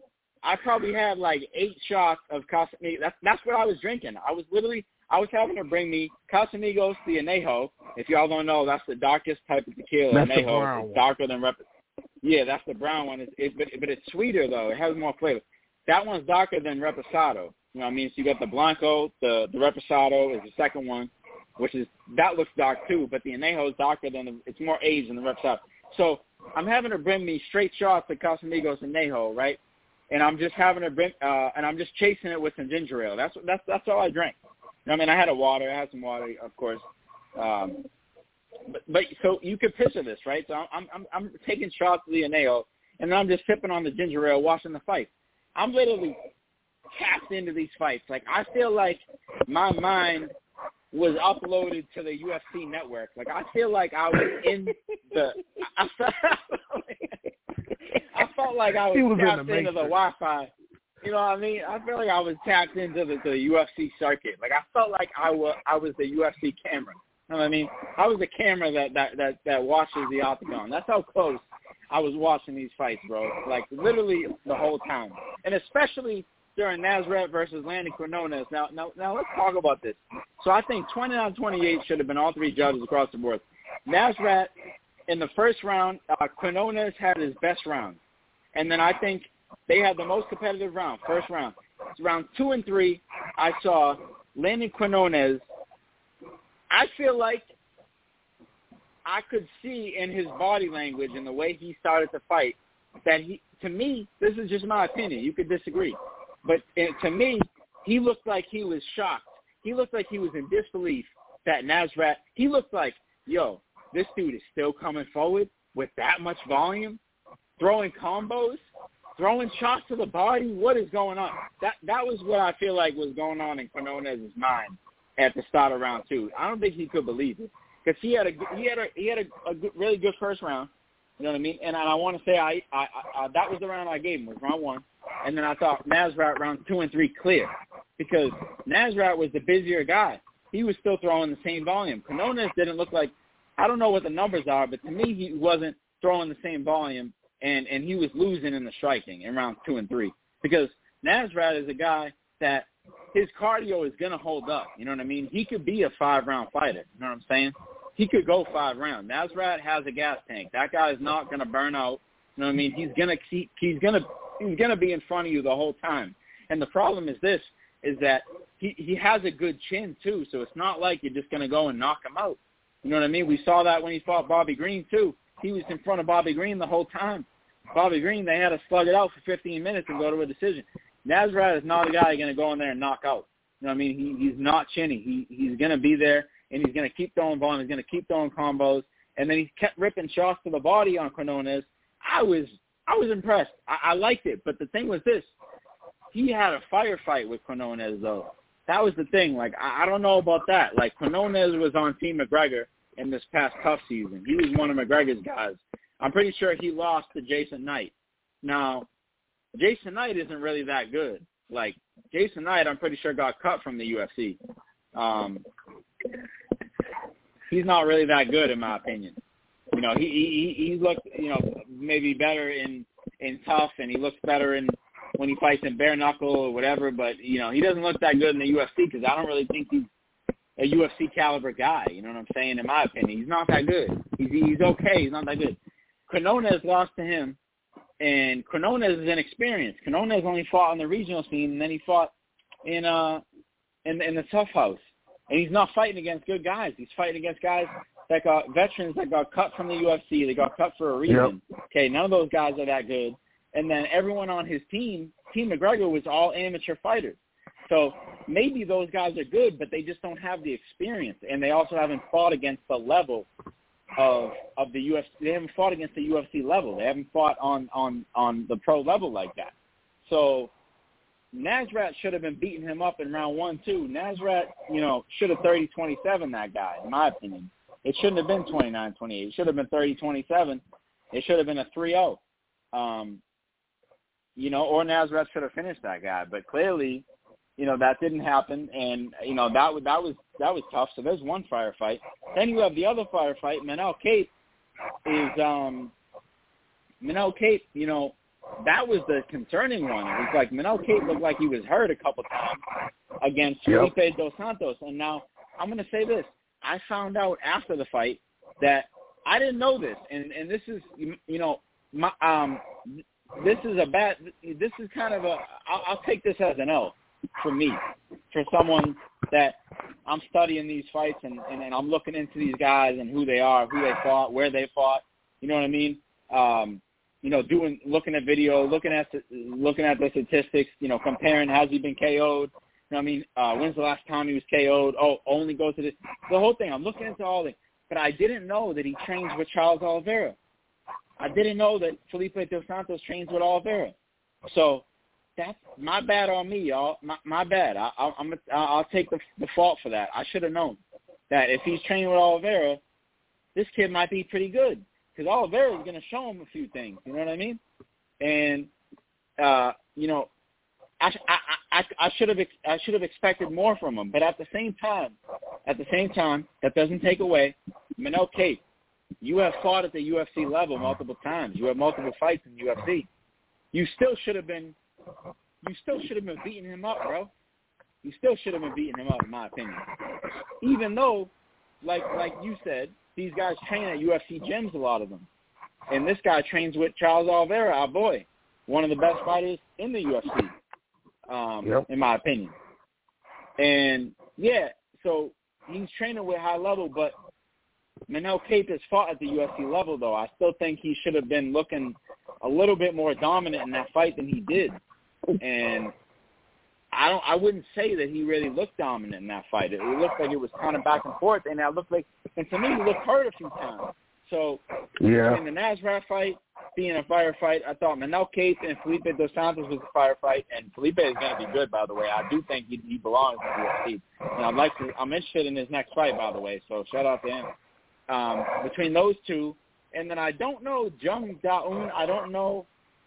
I probably had like eight shots of Casamigos. That's, that's what I was drinking. I was literally, I was having her bring me Casamigos, the Anejo. If y'all don't know, that's the darkest type of tequila. That's Anejo. the brown It's darker than Rep. Yeah, that's the brown one. It's, it, but, but it's sweeter, though. It has more flavor. That one's darker than Reposado. You know what I mean? So you got the Blanco, the, the Reposado is the second one, which is, that looks dark too, but the Anejo is darker than the, it's more aged than the Reposado. So I'm having her bring me straight shots of Casamigos Anejo, right? And I'm just having her bring, uh, and I'm just chasing it with some ginger ale. That's that's that's all I drank. You know what I mean? I had a water, I had some water, of course. Um, but, but so you could picture this, right? So I'm I'm I'm taking shots of the Anejo, and then I'm just sipping on the ginger ale, watching the fight. I'm literally tapped into these fights. Like, I feel like my mind was uploaded to the U F C network. Like, I feel like I was in the – I felt, I felt like I was, was tapped in into the Wi-Fi. You know what I mean? I feel like I was tapped into the, the U F C circuit. Like, I felt like I was, I was the U F C camera. You know what I mean? I was the camera that, that, that, that watches the octagon. That's how close I was watching these fights, bro. Like, literally the whole time. And especially during Nasrat versus Landon Quinones. Now, now, now let's talk about this. So I think twenty-nine twenty-eight should have been all three judges across the board. Nasrat, in the first round, uh, Quinones had his best round. And then I think they had the most competitive round, first round. Round two and three, I saw Landon Quinones. I feel like I could see in his body language and the way he started to fight that he, to me, this is just my opinion. You could disagree. But to me, he looked like he was shocked. He looked like he was in disbelief that Nasrat, he looked like, yo, this dude is still coming forward with that much volume, throwing combos, throwing shots to the body. What is going on? That that was what I feel like was going on in Quinones' mind at the start of round two. I don't think he could believe it because he had a he had a he had a, a good, really good first round. You know what I mean? And I, I want to say I, I, I that was the round I gave him, was round one. And then I thought Nasrat round two and three clear because Nasrat was the busier guy. He was still throwing the same volume. Quinones didn't look like, I don't know what the numbers are, but to me he wasn't throwing the same volume, and, and he was losing in the striking in round two and three because Nasrat is a guy that his cardio is going to hold up. You know what I mean? He could be a five-round fighter. You know what I'm saying? He could go five rounds. Nasrat has a gas tank. That guy is not going to burn out. You know what I mean? He's going to keep, he's going to, he's going to be in front of you the whole time. And the problem is this, is that he, he has a good chin too. So it's not like you're just going to go and knock him out. You know what I mean? We saw that when he fought Bobby Green too. He was in front of Bobby Green the whole time. Bobby Green, they had to slug it out for fifteen minutes and go to a decision. Nasrat is not a guy going to go in there and knock out. You know what I mean? He, he's not chinny. He, he's going to be there, and he's going to keep throwing volume. He's going to keep throwing combos. And then he kept ripping shots to the body on Quinones. I was I was impressed. I, I liked it. But the thing was this. He had a firefight with Quinones, though. That was the thing. Like, I, I don't know about that. Like, Quinones was on Team McGregor in this past tough season. He was one of McGregor's guys. I'm pretty sure he lost to Jason Knight. Now, Jason Knight isn't really that good. Like, Jason Knight, I'm pretty sure, got cut from the U F C. Um, he's not really that good in my opinion. You know, he he he looked, you know, maybe better in in tough, and he looks better in when he fights in bare knuckle or whatever. But you know, he doesn't look that good in the U F C because I don't really think he's a U F C caliber guy. You know what I'm saying? In my opinion, he's not that good. He's he's okay. He's not that good. Quinones lost to him, and Quinones is inexperienced. Quinones only fought on the regional scene, and then he fought in uh in in the tough house. And he's not fighting against good guys. He's fighting against guys that got veterans that got cut from the U F C. They got cut for a reason. Yep. Okay, none of those guys are that good. And then everyone on his team, Team McGregor, was all amateur fighters. So maybe those guys are good, but they just don't have the experience. And they also haven't fought against the level of of the U F C. They haven't fought against the U F C level. They haven't fought on, on, on the pro level like that. So Nasrat should have been beating him up in round one, too. Nasrat, you know, should have thirty twenty-seven that guy, in my opinion. It shouldn't have been twenty-nine twenty-eight. It should have been thirty twenty-seven. It should have been a three oh. Um, you know, or Nasrat should have finished that guy. But clearly, you know, that didn't happen. And, you know, that, that was that was tough. So there's one firefight. Then you have the other firefight. Manel Kape is um, – Manel Kape, you know, that was the concerning one. It was like Manel Kape looked like he was hurt a couple times against yep. Felipe Dos Santos. And now I'm going to say this. I found out after the fight that I didn't know this. And, and this is, you know, my, um, this is a bad – this is kind of a – I'll take this as an L for me, for someone that I'm studying these fights and, and, and I'm looking into these guys and who they are, who they fought, where they fought. You know what I mean? Um You know, doing, looking at video, looking at, looking at the statistics. You know, comparing has he been K O'd? You know what I mean? Uh, when's the last time he was K O'd? Oh, only goes to this. The whole thing. I'm looking into all this, but I didn't know that he trains with Charles Oliveira. I didn't know that Felipe Dos Santos trains with Oliveira. So that's my bad on me, y'all. My, my bad. I, I, I'm. I'll take the, the fault for that. I should have known that if he's training with Oliveira, this kid might be pretty good. Because Oliveira is going to show him a few things, you know what I mean? And uh, you know, I I I, I should have I should have expected more from him. But at the same time, at the same time, that doesn't take away Manel Kape. You have fought at the U F C level multiple times. You have multiple fights in the U F C. You still should have been. You still should have been beating him up, bro. You still should have been beating him up, in my opinion. Even though, like like you said, these guys train at U F C gyms, a lot of them. And this guy trains with Charles Oliveira, our boy, one of the best fighters in the U F C, um, yep. in my opinion. And, yeah, so he's training with high level, but Manel Kape has fought at the U F C level, though. I still think he should have been looking a little bit more dominant in that fight than he did. And I don't. I wouldn't say that he really looked dominant in that fight. It, it looked like it was kind of back and forth, and it looked like, and to me, he looked hurt a few times. So, yeah. In the Nasrat fight, being a firefight, I thought Manel Kape and Felipe Dos Santos was a firefight, and Felipe is going to be good, by the way. I do think he, he belongs in the U F C, and I'd like to. I'm interested in his next fight, by the way. So shout out to him. Um, between those two, and then I don't know Jung Da-un. I don't know.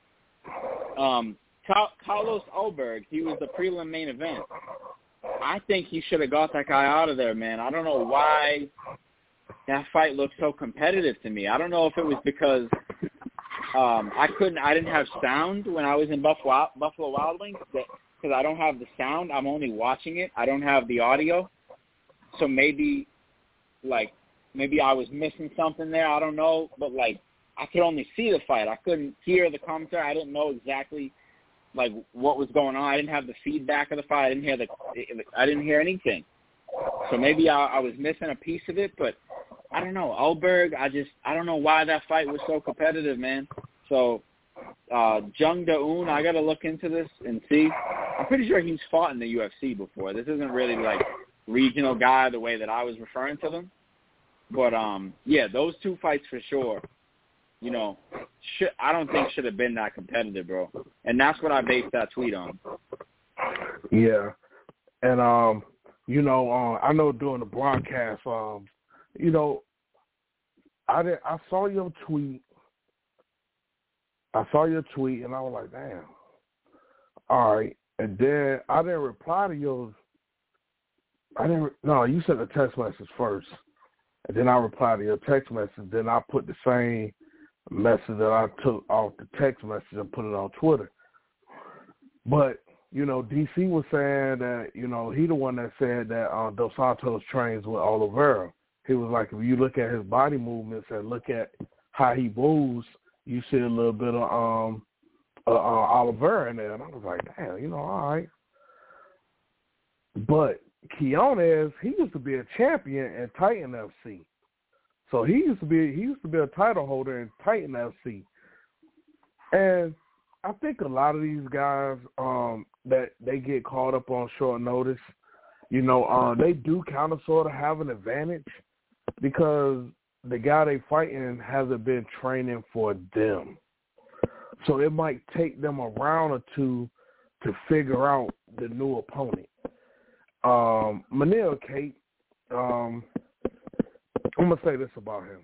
Um, Carlos Ulberg, he was the prelim main event. I think he should have got that guy out of there, man. I don't know why that fight looked so competitive to me. I don't know if it was because um, I couldn't, I didn't have sound when I was in Buffalo, Buffalo Wild Wings, because I don't have the sound. I'm only watching it. I don't have the audio. So maybe, like, maybe I was missing something there. I don't know. But, like, I could only see the fight. I couldn't hear the commentary. I didn't know exactly like what was going on. I didn't have the feedback of the fight. I didn't hear the, I didn't hear anything. So maybe I, I was missing a piece of it, but I don't know. Ulberg, I just, I don't know why that fight was so competitive, man. So, uh, Jung Da-un, I got to look into this and see. I'm pretty sure he's fought in the U F C before. This isn't really like regional guy the way that I was referring to them. But, um, yeah, those two fights for sure. You know, should, I don't think should have been that competitive, bro. And that's what I based that tweet on. Yeah. And, um, you know, uh, I know during the broadcast, um, you know, I did, I saw your tweet. I saw your tweet, and I was like, damn. All right. And then I didn't reply to yours. I didn't. No, you sent a text message first. And then I reply to your text message. Then I put the same message that I took off the text message and put it on Twitter. But, you know, D C was saying that, you know, he the one that said that uh, Dos Santos trains with Oliveira. He was like, if you look at his body movements and look at how he moves, you see a little bit of um, uh, uh, Oliveira in there. And I was like, damn, you know, all right. But Quiñones, he used to be a champion in Titan F C. So he used to be he used to be a title holder in Titan F C. And I think a lot of these guys um, that they get caught up on short notice, you know, uh, they do kind of sort of have an advantage because the guy they fighting hasn't been training for them. So it might take them a round or two to figure out the new opponent. Um, Manil Kate, um, I'm going to say this about him.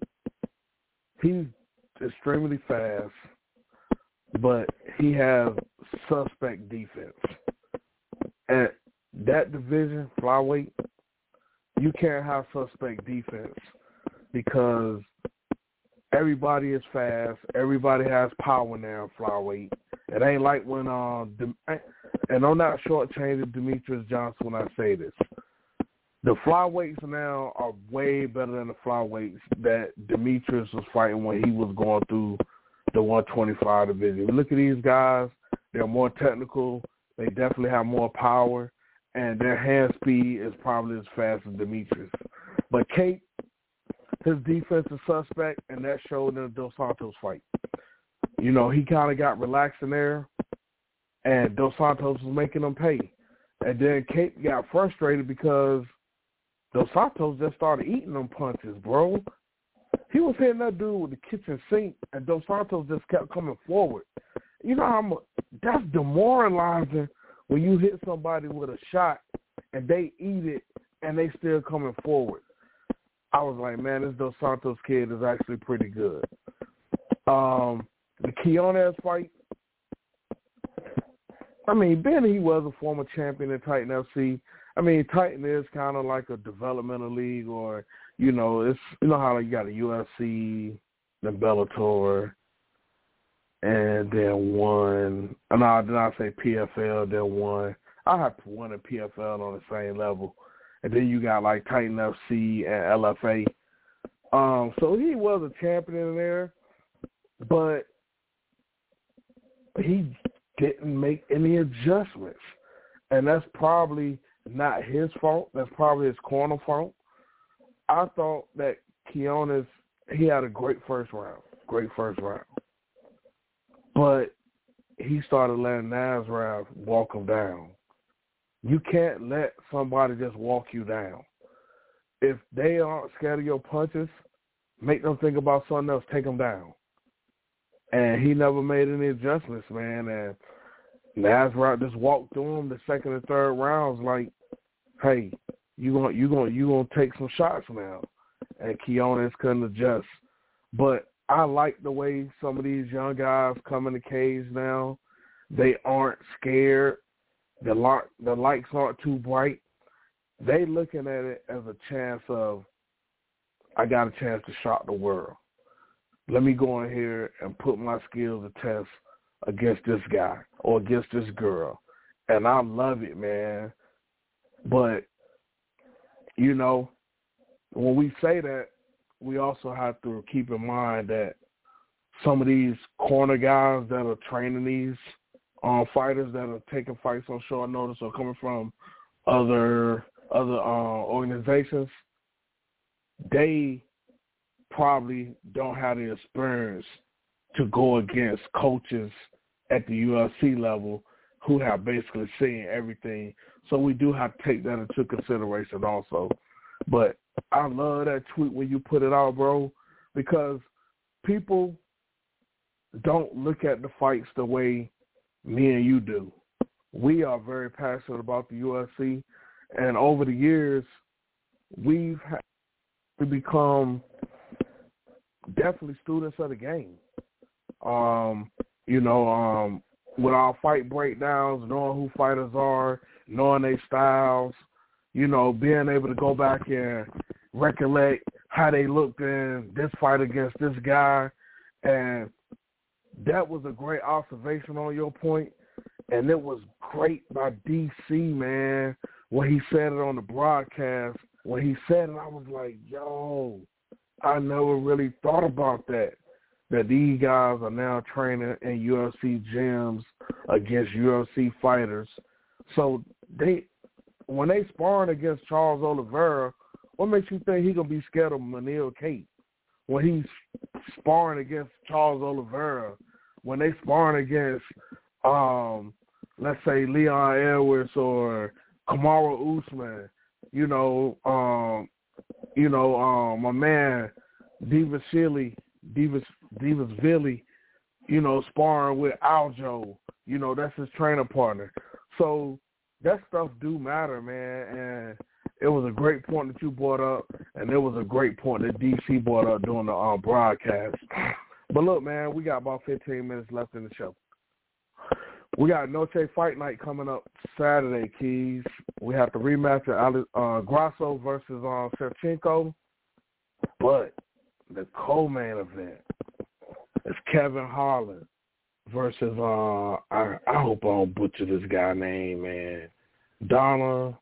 He's extremely fast, but he has suspect defense. At that division, flyweight, you can't have suspect defense because everybody is fast. Everybody has power now in flyweight. It ain't like when, uh, and I'm not shortchanging Demetrius Johnson when I say this. The flyweights now are way better than the flyweights that Demetrius was fighting when he was going through the one twenty-five division. Look at these guys. They're more technical. They definitely have more power, and their hand speed is probably as fast as Demetrius. But Kate, his defense is suspect, and that showed in the Dos Santos fight. You know, he kind of got relaxed in there, and Dos Santos was making him pay. And then Kate got frustrated because Dos Santos just started eating them punches, bro. He was hitting that dude with the kitchen sink, and Dos Santos just kept coming forward. You know how much that's demoralizing when you hit somebody with a shot and they eat it and they still coming forward. I was like, man, this Dos Santos kid is actually pretty good. Um, the Quiñones fight, I mean, Ben, he was a former champion in Titan F C. I mean, Titan is kind of like a developmental league, or, you know, it's, you know how you got a U F C, then Bellator, and then one, no, did I say P F L, then one. I have one in P F L on the same level. And then you got like Titan F C and L F A. Um, so he was a champion in there, but he didn't make any adjustments. And that's probably not his fault. That's probably his corner fault. I thought that Quiñones, he had a great first round, great first round. But he started letting Nasrat walk him down. You can't let somebody just walk you down. If they aren't scared of your punches, make them think about something else, take them down. And he never made any adjustments, man. And Nasrat just walked through him the second and third rounds like, hey, you gonna you gonna you gonna take some shots now. And Quiñones couldn't adjust. But I like the way some of these young guys come in the cage now. They aren't scared. The light, the lights aren't too bright. They looking at it as a chance of, I got a chance to shock the world. Let me go in here and put my skills to test against this guy or against this girl. And I love it, man. But, you know, when we say that, we also have to keep in mind that some of these corner guys that are training these um, fighters that are taking fights on short notice or coming from other other uh, organizations, they probably don't have the experience to go against coaches at the U F C level who have basically seen everything. So we do have to take that into consideration also. But I love that tweet when you put it out, bro, because people don't look at the fights the way me and you do. We are very passionate about the U F C, and over the years, we've become definitely students of the game. Um, you know, um, with our fight breakdowns, knowing who fighters are, knowing their styles, you know, being able to go back and recollect how they looked in this fight against this guy. And that was a great observation on your point. And it was great by D C, man, when he said it on the broadcast. When he said it, I was like, yo, I never really thought about that, that these guys are now training in U F C gyms against U F C fighters. So they, when they sparring against Charles Oliveira, what makes you think he's going to be scared of Manil Kate? When he's sparring against Charles Oliveira, when they sparring against, um, let's say, Leon Edwards or Kamaru Usman, you know, um, you know, um, my man, Divas Shilly, Divas, Divas Villy, you know, sparring with Aljo, you know, that's his trainer partner. So that stuff do matter, man, and it was a great point that you brought up, and it was a great point that D C brought up during the um, broadcast. But look, man, we got about fifteen minutes left in the show. We got Noche Fight Night coming up Saturday, Keys. We have the rematch of uh, Grasso versus uh, Shevchenko. But the co-main event is Kevin Holland versus, uh, I, I hope I don't butcher this guy's name, man. Donna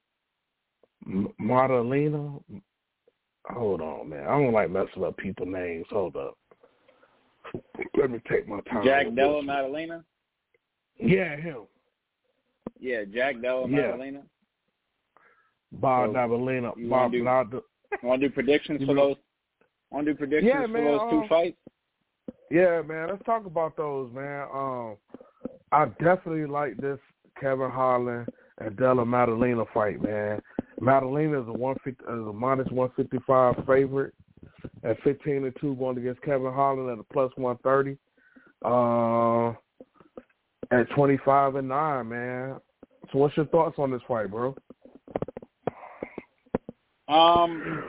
Maddalena. Hold on, man. I don't like messing up people's names. Hold up. Let me take my time. Jack Della Maddalena? Yeah, him. Yeah, Jack Della yeah. Maddalena. Bob so Maddalena. You Bob want to do, do predictions you for know, those? Want to do predictions yeah, for man, those two um, fights? Yeah, man. Let's talk about those, man. Um, I definitely like this Kevin Holland and Della Maddalena fight, man. Maddalena is a one fifty, is a minus one fifty five favorite at fifteen and two going against Kevin Holland at a plus one thirty. Uh, at twenty five and nine, man. So, what's your thoughts on this fight, bro? Um,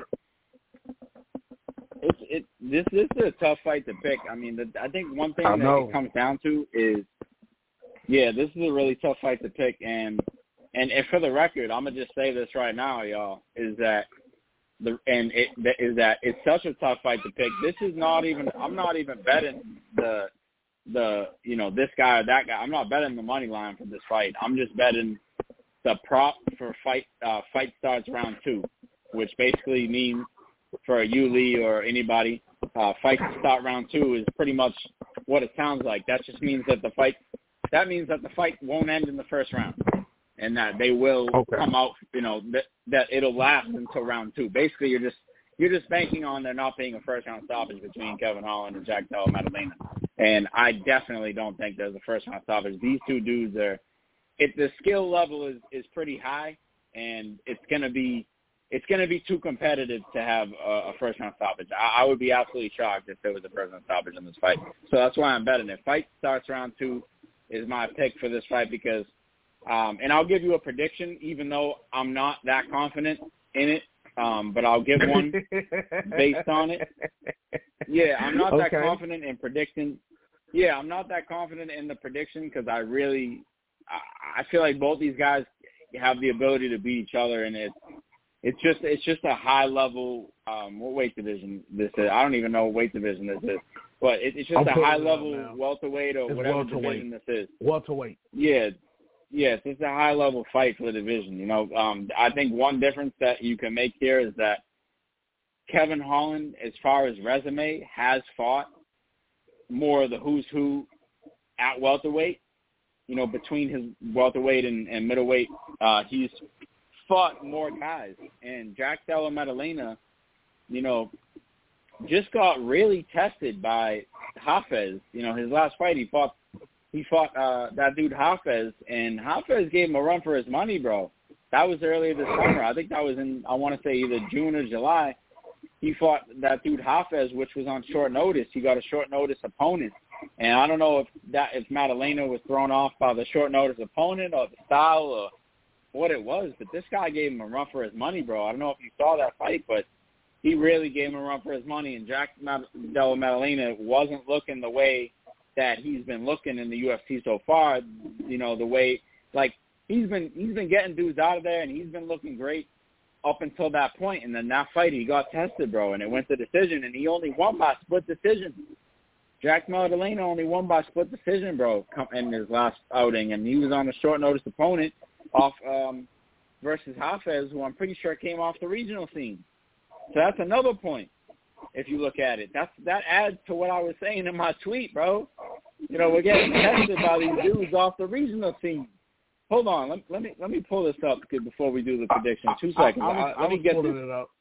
it's it. This this is a tough fight to pick. I mean, the, I think one thing I that know. it comes down to is, yeah, this is a really tough fight to pick. And and, and for the record, I'm gonna just say this right now, y'all, is that the and it that is that it's such a tough fight to pick. This is not even. I'm not even betting the the you know this guy or that guy. I'm not betting the money line for this fight. I'm just betting the prop for fight uh, fight starts round two, which basically means for you, Lee, or anybody, uh, fight to start round two is pretty much what it sounds like. That just means that the fight that means that the fight won't end in the first round, and that they will okay. come out. You know that that it'll last until round two. Basically, you're just you're just banking on there not being a first round stoppage between Kevin Holland and Jack Della Maddalena. And I definitely don't think there's a first round stoppage. These two dudes are. It, the skill level is, is pretty high, and it's gonna be it's gonna be too competitive to have a, a first round stoppage. I, I would be absolutely shocked if there was a first round stoppage in this fight. So that's why I'm betting it. Fight starts round two is my pick for this fight because, um, and I'll give you a prediction, even though I'm not that confident in it. Um, but I'll give one based on it. Yeah, I'm not okay. that confident in predicting. Yeah, I'm not that confident in the prediction because I really. I feel like both these guys have the ability to beat each other, and it's it's just it's just a high level. Um, what weight division this is? I don't even know what weight division this is, but it, it's just I'm a high level now. welterweight or it's whatever welterweight. division this is. Welterweight. Yeah, yes, it's a high level fight for the division. You know, um, I think one difference that you can make here is that Kevin Holland, as far as resume, has fought more of the who's who at welterweight. You know, between his welterweight and, and middleweight, uh, he's fought more guys. And Jack Della Maddalena, you know, just got really tested by Hafez. You know, his last fight, he fought he fought uh, that dude Hafez, and Hafez gave him a run for his money, bro. That was earlier this summer. I think that was in, I want to say, either June or July. He fought that dude Hafez, which was on short notice. He got a short notice opponent. And I don't know if that if Maddalena was thrown off by the short notice opponent or the style or what it was, but this guy gave him a run for his money, bro. I don't know if you saw that fight, but he really gave him a run for his money. And Jack Della Maddalena wasn't looking the way that he's been looking in the U F C so far. You know, the way like he's been he's been getting dudes out of there, and he's been looking great. up until that point, and then that fight he got tested, bro, and it went to decision, and he only won by split decision. Jack Maddalena only won by split decision, bro, in his last outing, and he was on a short notice opponent off um, versus Hafez, who I'm pretty sure came off the regional scene. So that's another point. If you look at it, that's that adds to what I was saying in my tweet, bro. You know, we're getting tested by these dudes off the regional scene. Hold on, let, let me let me pull this up before we do the prediction. Two seconds. I, I, I, I, let me get this. It up.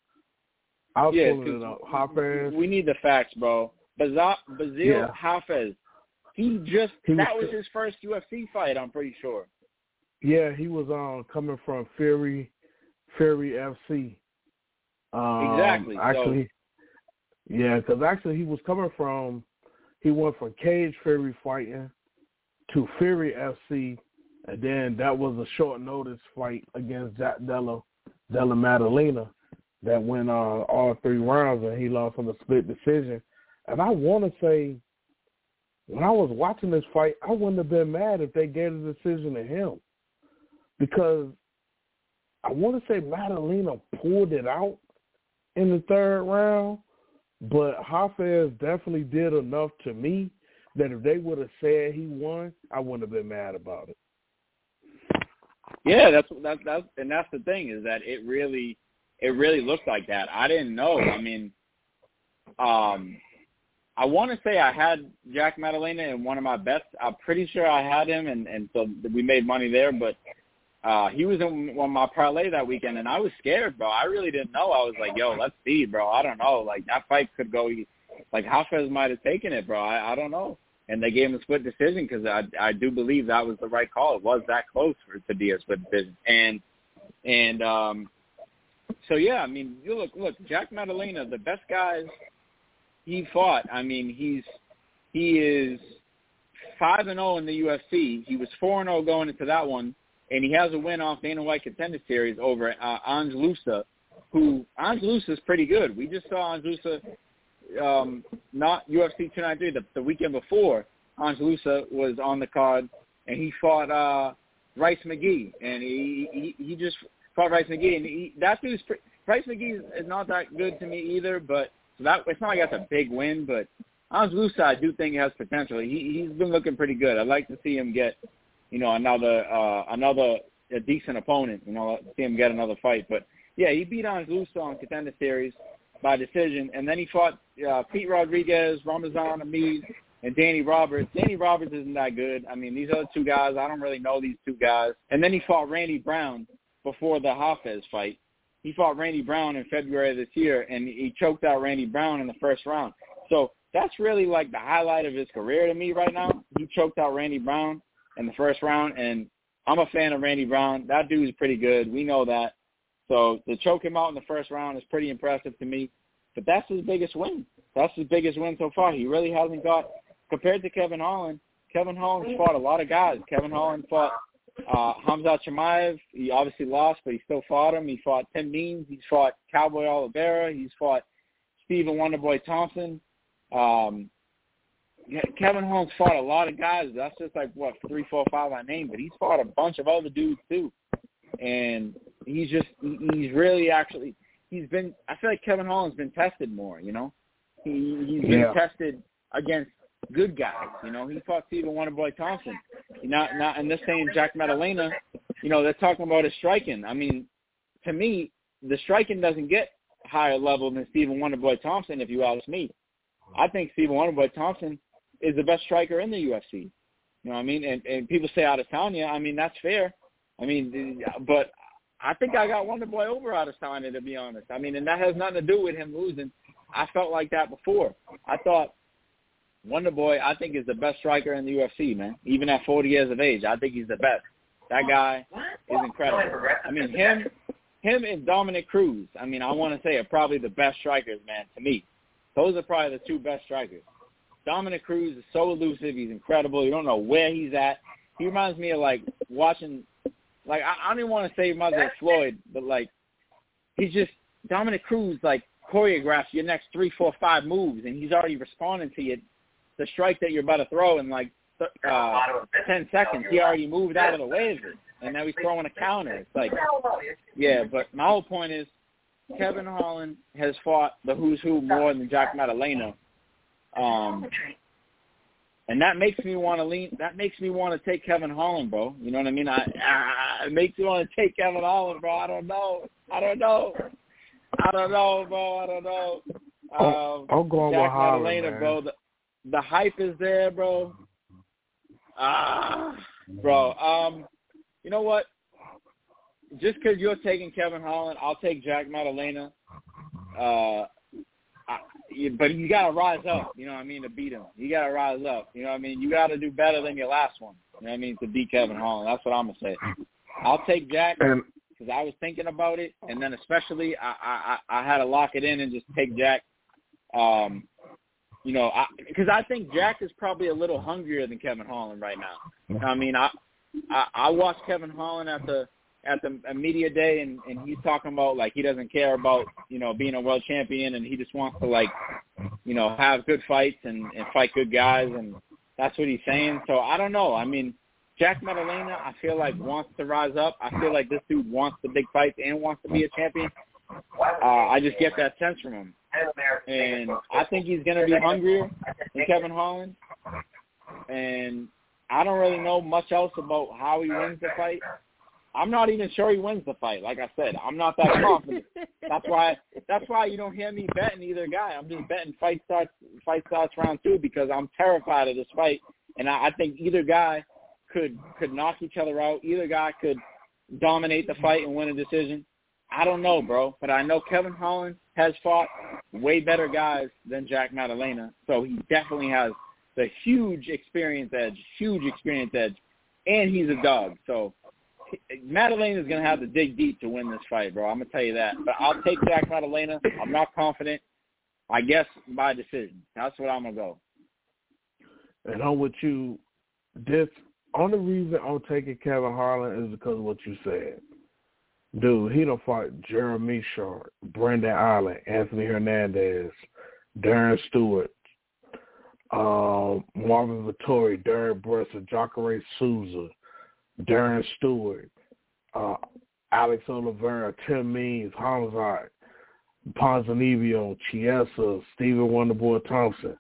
I was yeah, pulling it up. Hafez. We need the facts, bro. Bazil yeah. Hafez. He just he that was, was his first U F C fight. I'm pretty sure. Yeah, he was um coming from Fury, Fury F C. Um, exactly. Actually, so, yeah, because actually he was coming from, he went from Cage Fury fighting to Fury F C, and then that was a short notice fight against Jack Della, Della Maddalena that went uh, all three rounds, and he lost on a split decision. And I want to say, when I was watching this fight, I wouldn't have been mad if they gave the decision to him, because I want to say Maddalena pulled it out in the third round, but Hafez definitely did enough to me that if they would have said he won, I wouldn't have been mad about it. Yeah, that's that's that's and that's the thing, is that it really it really looked like that. I didn't know. I mean, um, I want to say I had Jack Maddalena in one of my bets. I'm pretty sure I had him, and and so we made money there, but. Uh, he was in on my parlay that weekend, and I was scared, bro. I really didn't know. I was like, yo, let's see, bro. I don't know. Like, that fight could go – like, Hafez might have taken it, bro. I, I don't know. And they gave him a split decision because I, I do believe that was the right call. It was that close for it to be a split decision. And, and um, so, yeah, I mean, you look, look, Jack Maddalena, the best guys he fought, I mean, he's he is five and oh in the U F C. He was four and oh going into that one. And he has a win off Dana White Contender Series over uh, Ange Loosa, who Ange Loosa is pretty good. We just saw Ange Loosa, um, not U F C two ninety-three, the, the weekend before. Ange Loosa was on the card, and he fought uh, Rice McGee, and he, he he just fought Rice McGee, and he, that dude's pre- Rice McGee is, is not that good to me either. But so that it's not like that's a big win, but Ange Loosa, I do think he has potential. He he's been looking pretty good. I'd like to see him get. You know, another uh, another a decent opponent. You know, see him get another fight. But yeah, he beat Ange Loosa on Contender Series by decision, and then he fought uh, Pete Rodriguez, Ramazan Hamid, and Danny Roberts. Danny Roberts isn't that good. I mean, these other two guys, I don't really know these two guys. And then he fought Randy Brown before the Hafez fight. He fought Randy Brown in February of this year, and he choked out Randy Brown in the first round. So that's really like the highlight of his career to me right now. He choked out Randy Brown in the first round, and I'm a fan of Randy Brown. That dude's pretty good. We know that. So to choke him out in the first round is pretty impressive to me. But that's his biggest win. That's his biggest win so far. He really hasn't got – compared to Kevin Holland, Kevin Holland's fought a lot of guys. Kevin Holland fought uh, Hamza Chimaev. He obviously lost, but he still fought him. He fought Tim Means. He's fought Cowboy Oliveira. He's fought Stephen Wonderboy Thompson. Um Kevin Holland's fought a lot of guys. That's just like, what, three, four, five I named, but he's fought a bunch of other dudes too. And he's just, he's really actually, he's been, I feel like Kevin Holland's been tested more, you know? He, he's been yeah. tested against good guys, you know? He fought Stephen Wonderboy Thompson. Not, not, and this saying Jack Maddalena, you know, they're talking about his striking. I mean, to me, the striking doesn't get higher level than Stephen Wonderboy Thompson, if you ask me. I think Stephen Wonderboy Thompson is the best striker in the U F C. You know what I mean? And, and people say Adesanya. I mean, that's fair. I mean, but I think I got Wonderboy over Adesanya, to be honest. I mean, and that has nothing to do with him losing. I felt like that before. I thought Wonderboy, I think, is the best striker in the U F C, man. Even at forty years of age, I think he's the best. That guy is incredible. I mean, him him and Dominic Cruz, I mean, I want to say are probably the best strikers, man, to me. Those are probably the two best strikers. Dominic Cruz is so elusive. He's incredible. You don't know where he's at. He reminds me of, like, watching, like, I, I don't even want to say he reminds me of Floyd, but, like, he's just, Dominic Cruz, like, choreographs your next three, four, five moves, and he's already responding to you, the strike that you're about to throw, and, like, uh, ten seconds, he already moved out of the way of it, and now he's throwing a counter. It's like, yeah, but my whole point is Kevin Holland has fought the who's who more than Jack Maddalena, um, and that makes me want to lean. That makes me want to take Kevin Holland, bro. You know what I mean? I, I it makes me want to take Kevin Holland, bro. I don't know. I don't know. I don't know, bro. I don't know. Um, I'm going Jack with Holland, Maddalena, man. bro. The, the hype is there, bro. Ah, bro. Um, you know what? Just because you're taking Kevin Holland, I'll take Jack Maddalena. Uh, I, you, but you got to rise up, you know what I mean, to beat him. You got to rise up. You know what I mean? You got to do better than your last one, you know what I mean, to beat Kevin Holland. That's what I'm going to say. I'll take Jack because I was thinking about it, and then especially I, I, I had to lock it in and just take Jack. Um, you know, because I, I think Jack is probably a little hungrier than Kevin Holland right now. I mean, I, I, I watched Kevin Holland at the at the media day, and, and he's talking about, like, he doesn't care about, you know, being a world champion, and he just wants to, like, you know, have good fights and, and fight good guys, and that's what he's saying. So I don't know. I mean, Jack Maddalena, I feel like, wants to rise up. I feel like this dude wants the big fights and wants to be a champion. Uh, I just get that sense from him. And I think he's going to be hungrier than Kevin Holland. And I don't really know much else about how he wins the fight. I'm not even sure he wins the fight. Like I said, I'm not that confident. That's why that's why you don't hear me betting either guy. I'm just betting fight starts fight starts round two because I'm terrified of this fight. And I, I think either guy could could knock each other out. Either guy could dominate the fight and win a decision. I don't know, bro. But I know Kevin Holland has fought way better guys than Jack Maddalena. So he definitely has the huge experience edge, huge experience edge. And he's a dog. So Maddalena is going to have to dig deep to win this fight, bro. I'm going to tell you that. But I'll take Jack Maddalena. I'm not confident. I guess by decision. That's what I'm going to go. And I'm with you. This only reason I'm taking Kevin Holland is because of what you said. Dude, he done fought Jeremy Short, Brendan Allen, Anthony Hernandez, Darren Stewart, um, Marvin Vittori, Derek Bresser, Jacare Souza, Darren Stewart, uh, Alex Oliveira, Tim Means, Hamzat, Ponzinibbio, Chiesa, Stephen Wonderboy Thompson.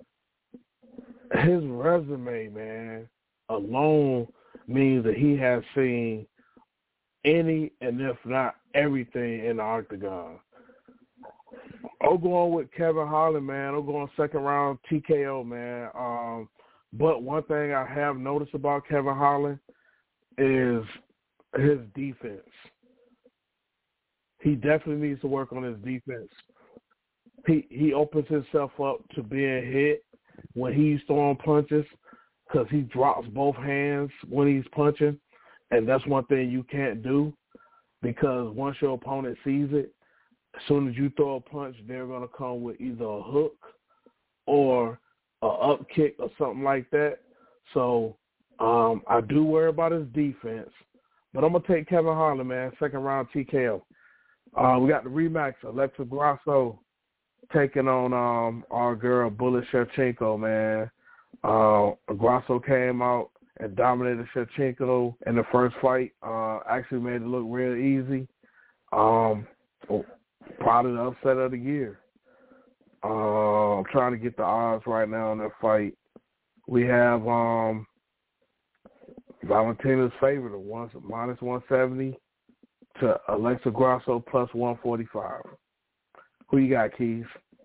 His resume, man, alone means that he has seen any and if not everything in the octagon. I'm going with Kevin Holland, man. I'm going second round T K O, man. Um, but one thing I have noticed about Kevin Holland is his defense. He definitely needs to work on his defense. He he opens himself up to being hit when he's throwing punches because he drops both hands when he's punching, and that's one thing you can't do because once your opponent sees it, as soon as you throw a punch, they're going to come with either a hook or a up kick or something like that. So Um, I do worry about his defense, but I'm going to take Kevin Holland, man, second round T K O. Uh, we got the rematch, Alexa Grasso taking on um, our girl, Bullet Shevchenko, man. Uh, Grasso came out and dominated Shevchenko in the first fight, uh, actually made it look real easy. Um, probably the upset of the year. Uh, I'm trying to get the odds right now on that fight. We have um, Valentina's favorite of one, minus one seventy to Alexa Grasso plus one forty-five. Who you got, Keith?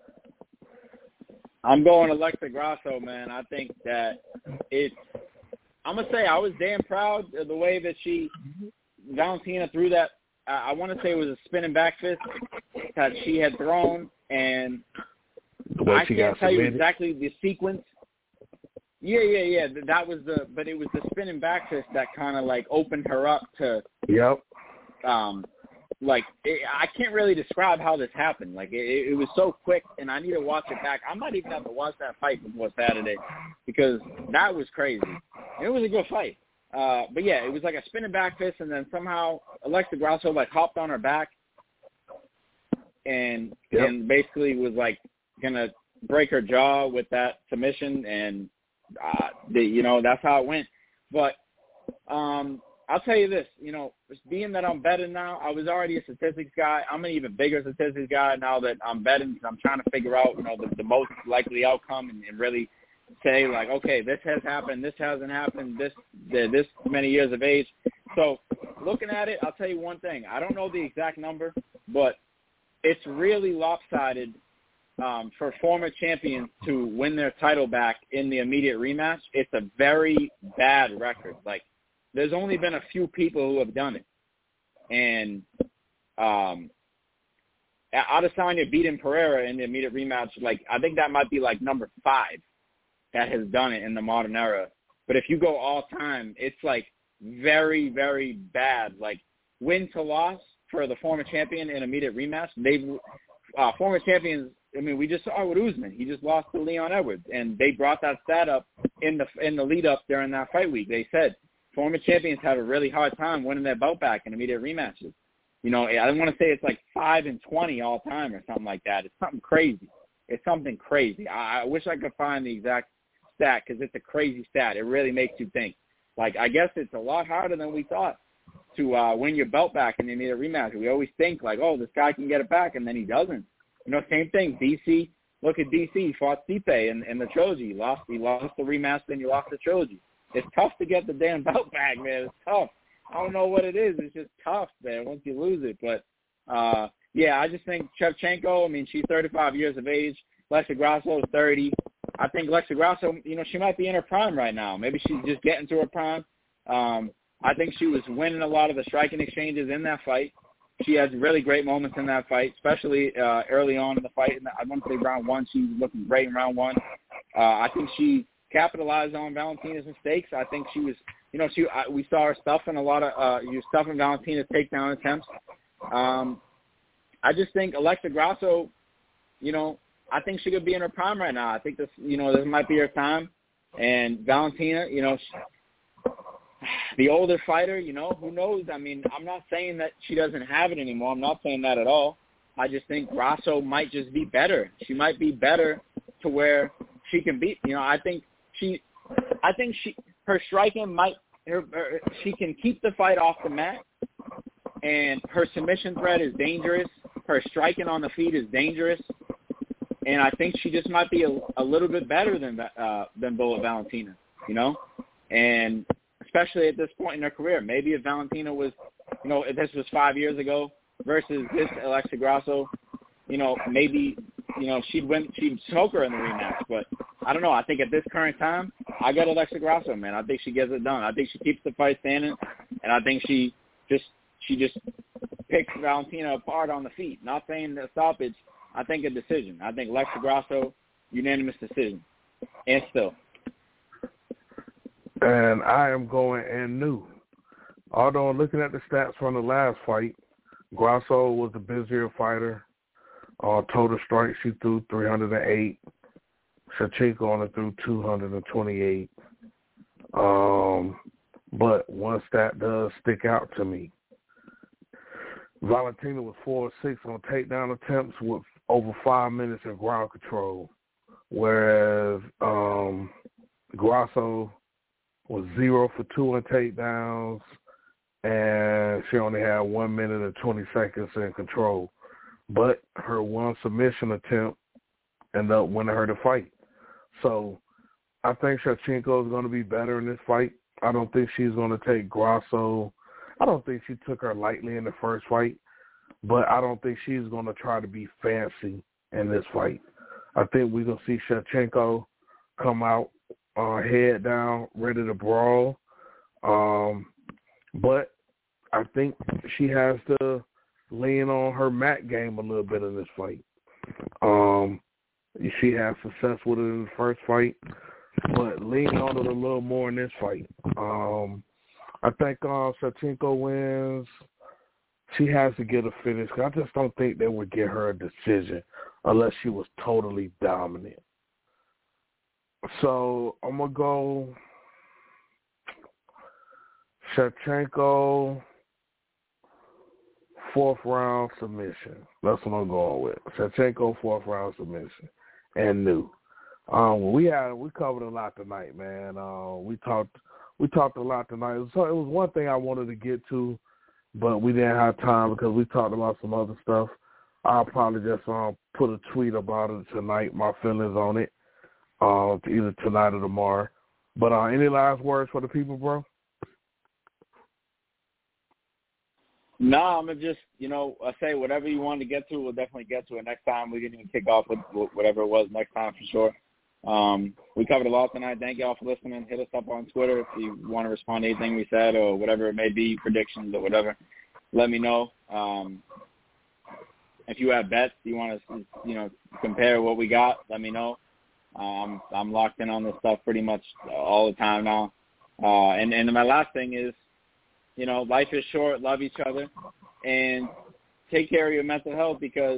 I'm going Alexa Grasso, man. I think that it's – I'm going to say I was damn proud of the way that she – Valentina threw that – I want to say it was a spinning back fist that she had thrown, and I can't tell you exactly the sequence. Yeah, yeah, yeah. That was the, but it was the spinning back fist that kind of like opened her up to. Yep. Um, like it, I can't really describe how this happened. Like it, it was so quick, and I need to watch it back. I might even have to watch that fight before Saturday because that was crazy. It was a good fight. Uh, but yeah, it was like a spinning back fist, and then somehow Alexa Grasso like hopped on her back, and yep. and basically was like gonna break her jaw with that submission, and uh, the, you know, that's how it went. But um, I'll tell you this, you know, being that I'm betting now, I was already a statistics guy. I'm an even bigger statistics guy now that I'm betting because I'm trying to figure out, you know, the, the most likely outcome and, and really say, like, okay, this has happened, this hasn't happened, this this many years of age. So looking at it, I'll tell you one thing. I don't know the exact number, but it's really lopsided um, for former champions to win their title back in the immediate rematch. It's a very bad record. Like, there's only been a few people who have done it. And um, Adesanya beating Pereira in the immediate rematch, like, I think that might be, like, number five that has done it in the modern era. But if you go all time, it's, like, very, very bad. Like, win to loss for the former champion in immediate rematch. They've uh, former champions, I mean, we just saw it with Usman. He just lost to Leon Edwards. And they brought that stat up in the in the lead-up during that fight week. They said, former champions have a really hard time winning their belt back in immediate rematches. You know, I don't want to say it's like five and twenty all time or something like that. It's something crazy. It's something crazy. I, I wish I could find the exact stat because it's a crazy stat. It really makes you think. Like, I guess it's a lot harder than we thought to uh, win your belt back in the immediate rematch. We always think, like, oh, this guy can get it back, and then he doesn't. You know, same thing. D C, look at D C. He fought Stipe in, in the trilogy. He lost, he lost the rematch, then he lost the trilogy. It's tough to get the damn belt back, man. It's tough. I don't know what it is. It's just tough, man, once you lose it. But, uh, yeah, I just think Shevchenko, I mean, she's thirty-five years of age. Alexa Grasso is thirty. I think Alexa Grasso, you know, she might be in her prime right now. Maybe she's just getting to her prime. Um, I think she was winning a lot of the striking exchanges in that fight. She has really great moments in that fight, especially uh, early on in the fight. I want to say round one, she was looking great in round one. Uh, I think she capitalized on Valentina's mistakes. I think she was, you know, she I, we saw her stuffing a lot of, uh, you stuffing Valentina's takedown attempts. Um, I just think Alexa Grasso, you know, I think she could be in her prime right now. I think this, you know, this might be her time. And Valentina, you know, she, the older fighter, you know, who knows? I mean, I'm not saying that she doesn't have it anymore. I'm not saying that at all. I just think Grasso might just be better. She might be better to where she can beat, you know, I think she, I think she, her striking might, her, her, she can keep the fight off the mat, and her submission threat is dangerous. Her striking on the feet is dangerous. And I think she just might be a, a little bit better than uh, than Bullet Valentina, you know? And especially at this point in her career. Maybe if Valentina was, you know, if this was five years ago versus this Alexa Grasso, you know, maybe, you know, she'd win, she'd smoke her in the rematch. But I don't know. I think at this current time, I got Alexa Grasso, man. I think she gets it done. I think she keeps the fight standing, and I think she just she just picks Valentina apart on the feet. Not saying the stoppage. I think a decision. I think Alexa Grasso, unanimous decision. And still. And I am going and new. Although looking at the stats from the last fight, Grasso was the busier fighter. Uh, total strikes, she threw three hundred eight. Shevchenko only threw two hundred twenty-eight. Um, but one stat does stick out to me. Valentina was four or six on takedown attempts with over five minutes of ground control, whereas um, Grasso was zero for two on takedowns, and she only had one minute and twenty seconds in control. But her one submission attempt ended up winning her the fight. So I think Shevchenko is going to be better in this fight. I don't think she's going to take Grasso. I don't think she took her lightly in the first fight. But I don't think she's going to try to be fancy in this fight. I think we're going to see Shevchenko come out uh, head down, ready to brawl. Um, but I think she has to lean on her mat game a little bit in this fight. Um, she had success with it in the first fight, but lean on it a little more in this fight. Um, I think uh, Shevchenko wins. She has to get a finish. I just don't think they would get her a decision unless she was totally dominant. So I'm going to go Shevchenko, fourth round submission. That's what I'm going with. Shevchenko, fourth round submission. And new. Um, we had we covered a lot tonight, man. Uh, we talked we talked a lot tonight. So it was one thing I wanted to get to, but we didn't have time because we talked about some other stuff. I'll probably just um, put a tweet about it tonight, my feelings on it, uh, either tonight or tomorrow. But uh, any last words for the people, bro? No, I'm going to just, you know, I say whatever you want to get to, we'll definitely get to it. Next time we can even kick off with whatever it was next time for sure. Um, we covered a lot tonight. Thank you all for listening. Hit us up on Twitter if you want to respond to anything we said or whatever it may be, predictions or whatever. Let me know. Um, if you have bets, you want to, you know, compare what we got, let me know. Um, I'm locked in on this stuff pretty much all the time now. Uh, and, and my last thing is, you know, life is short, love each other, and take care of your mental health because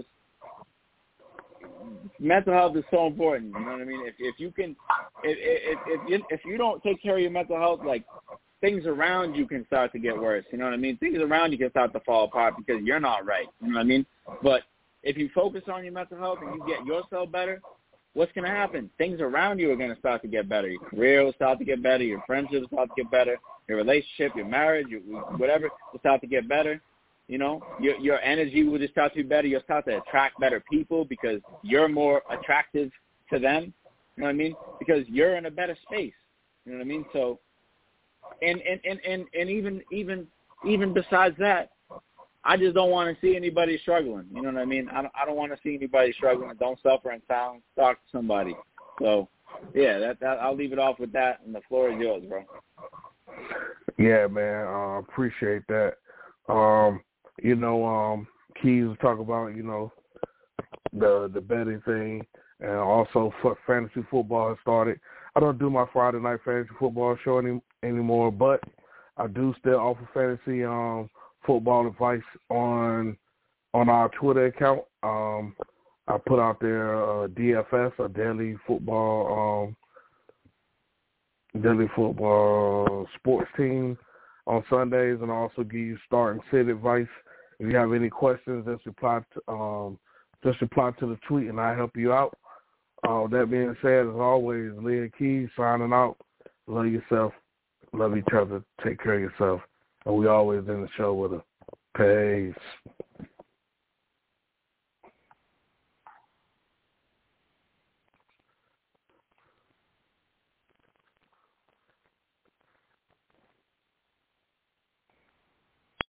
mental health is so important. You know what I mean? If if you can, if if if you, if you don't take care of your mental health, like things around you can start to get worse. You know what I mean? Things around you can start to fall apart because you're not right. You know what I mean? But if you focus on your mental health and you get yourself better, what's going to happen? Things around you are going to start to get better. Your career will start to get better. Your friendships will start to get better. Your relationship, your marriage, your, whatever will start to get better. You know, your your energy will just start to be better. You'll start to attract better people because you're more attractive to them. You know what I mean? Because you're in a better space. You know what I mean? So, and and, and, and, and even even even besides that, I just don't want to see anybody struggling. You know what I mean? I don't, I don't want to see anybody struggling. Don't suffer in silence. Talk to somebody. So, yeah, that, that I'll leave it off with that, and the floor is yours, bro. Yeah, man. I uh, appreciate that. Um, you know, um, Keys talk about, you know, the the betting thing, and also for fantasy football has started. I don't do my Friday night fantasy football show any, anymore, but I do still offer fantasy um football advice on on our Twitter account. Um, I put out there uh, D F S, a daily football um, daily football sports team on Sundays, and I also give you start and sit advice. If you have any questions, just reply to um, just reply to the tweet, and I help you out. Uh, that being said, as always, Leah Keys signing out. Love yourself, love each other, take care of yourself. And we always end the show with a peace.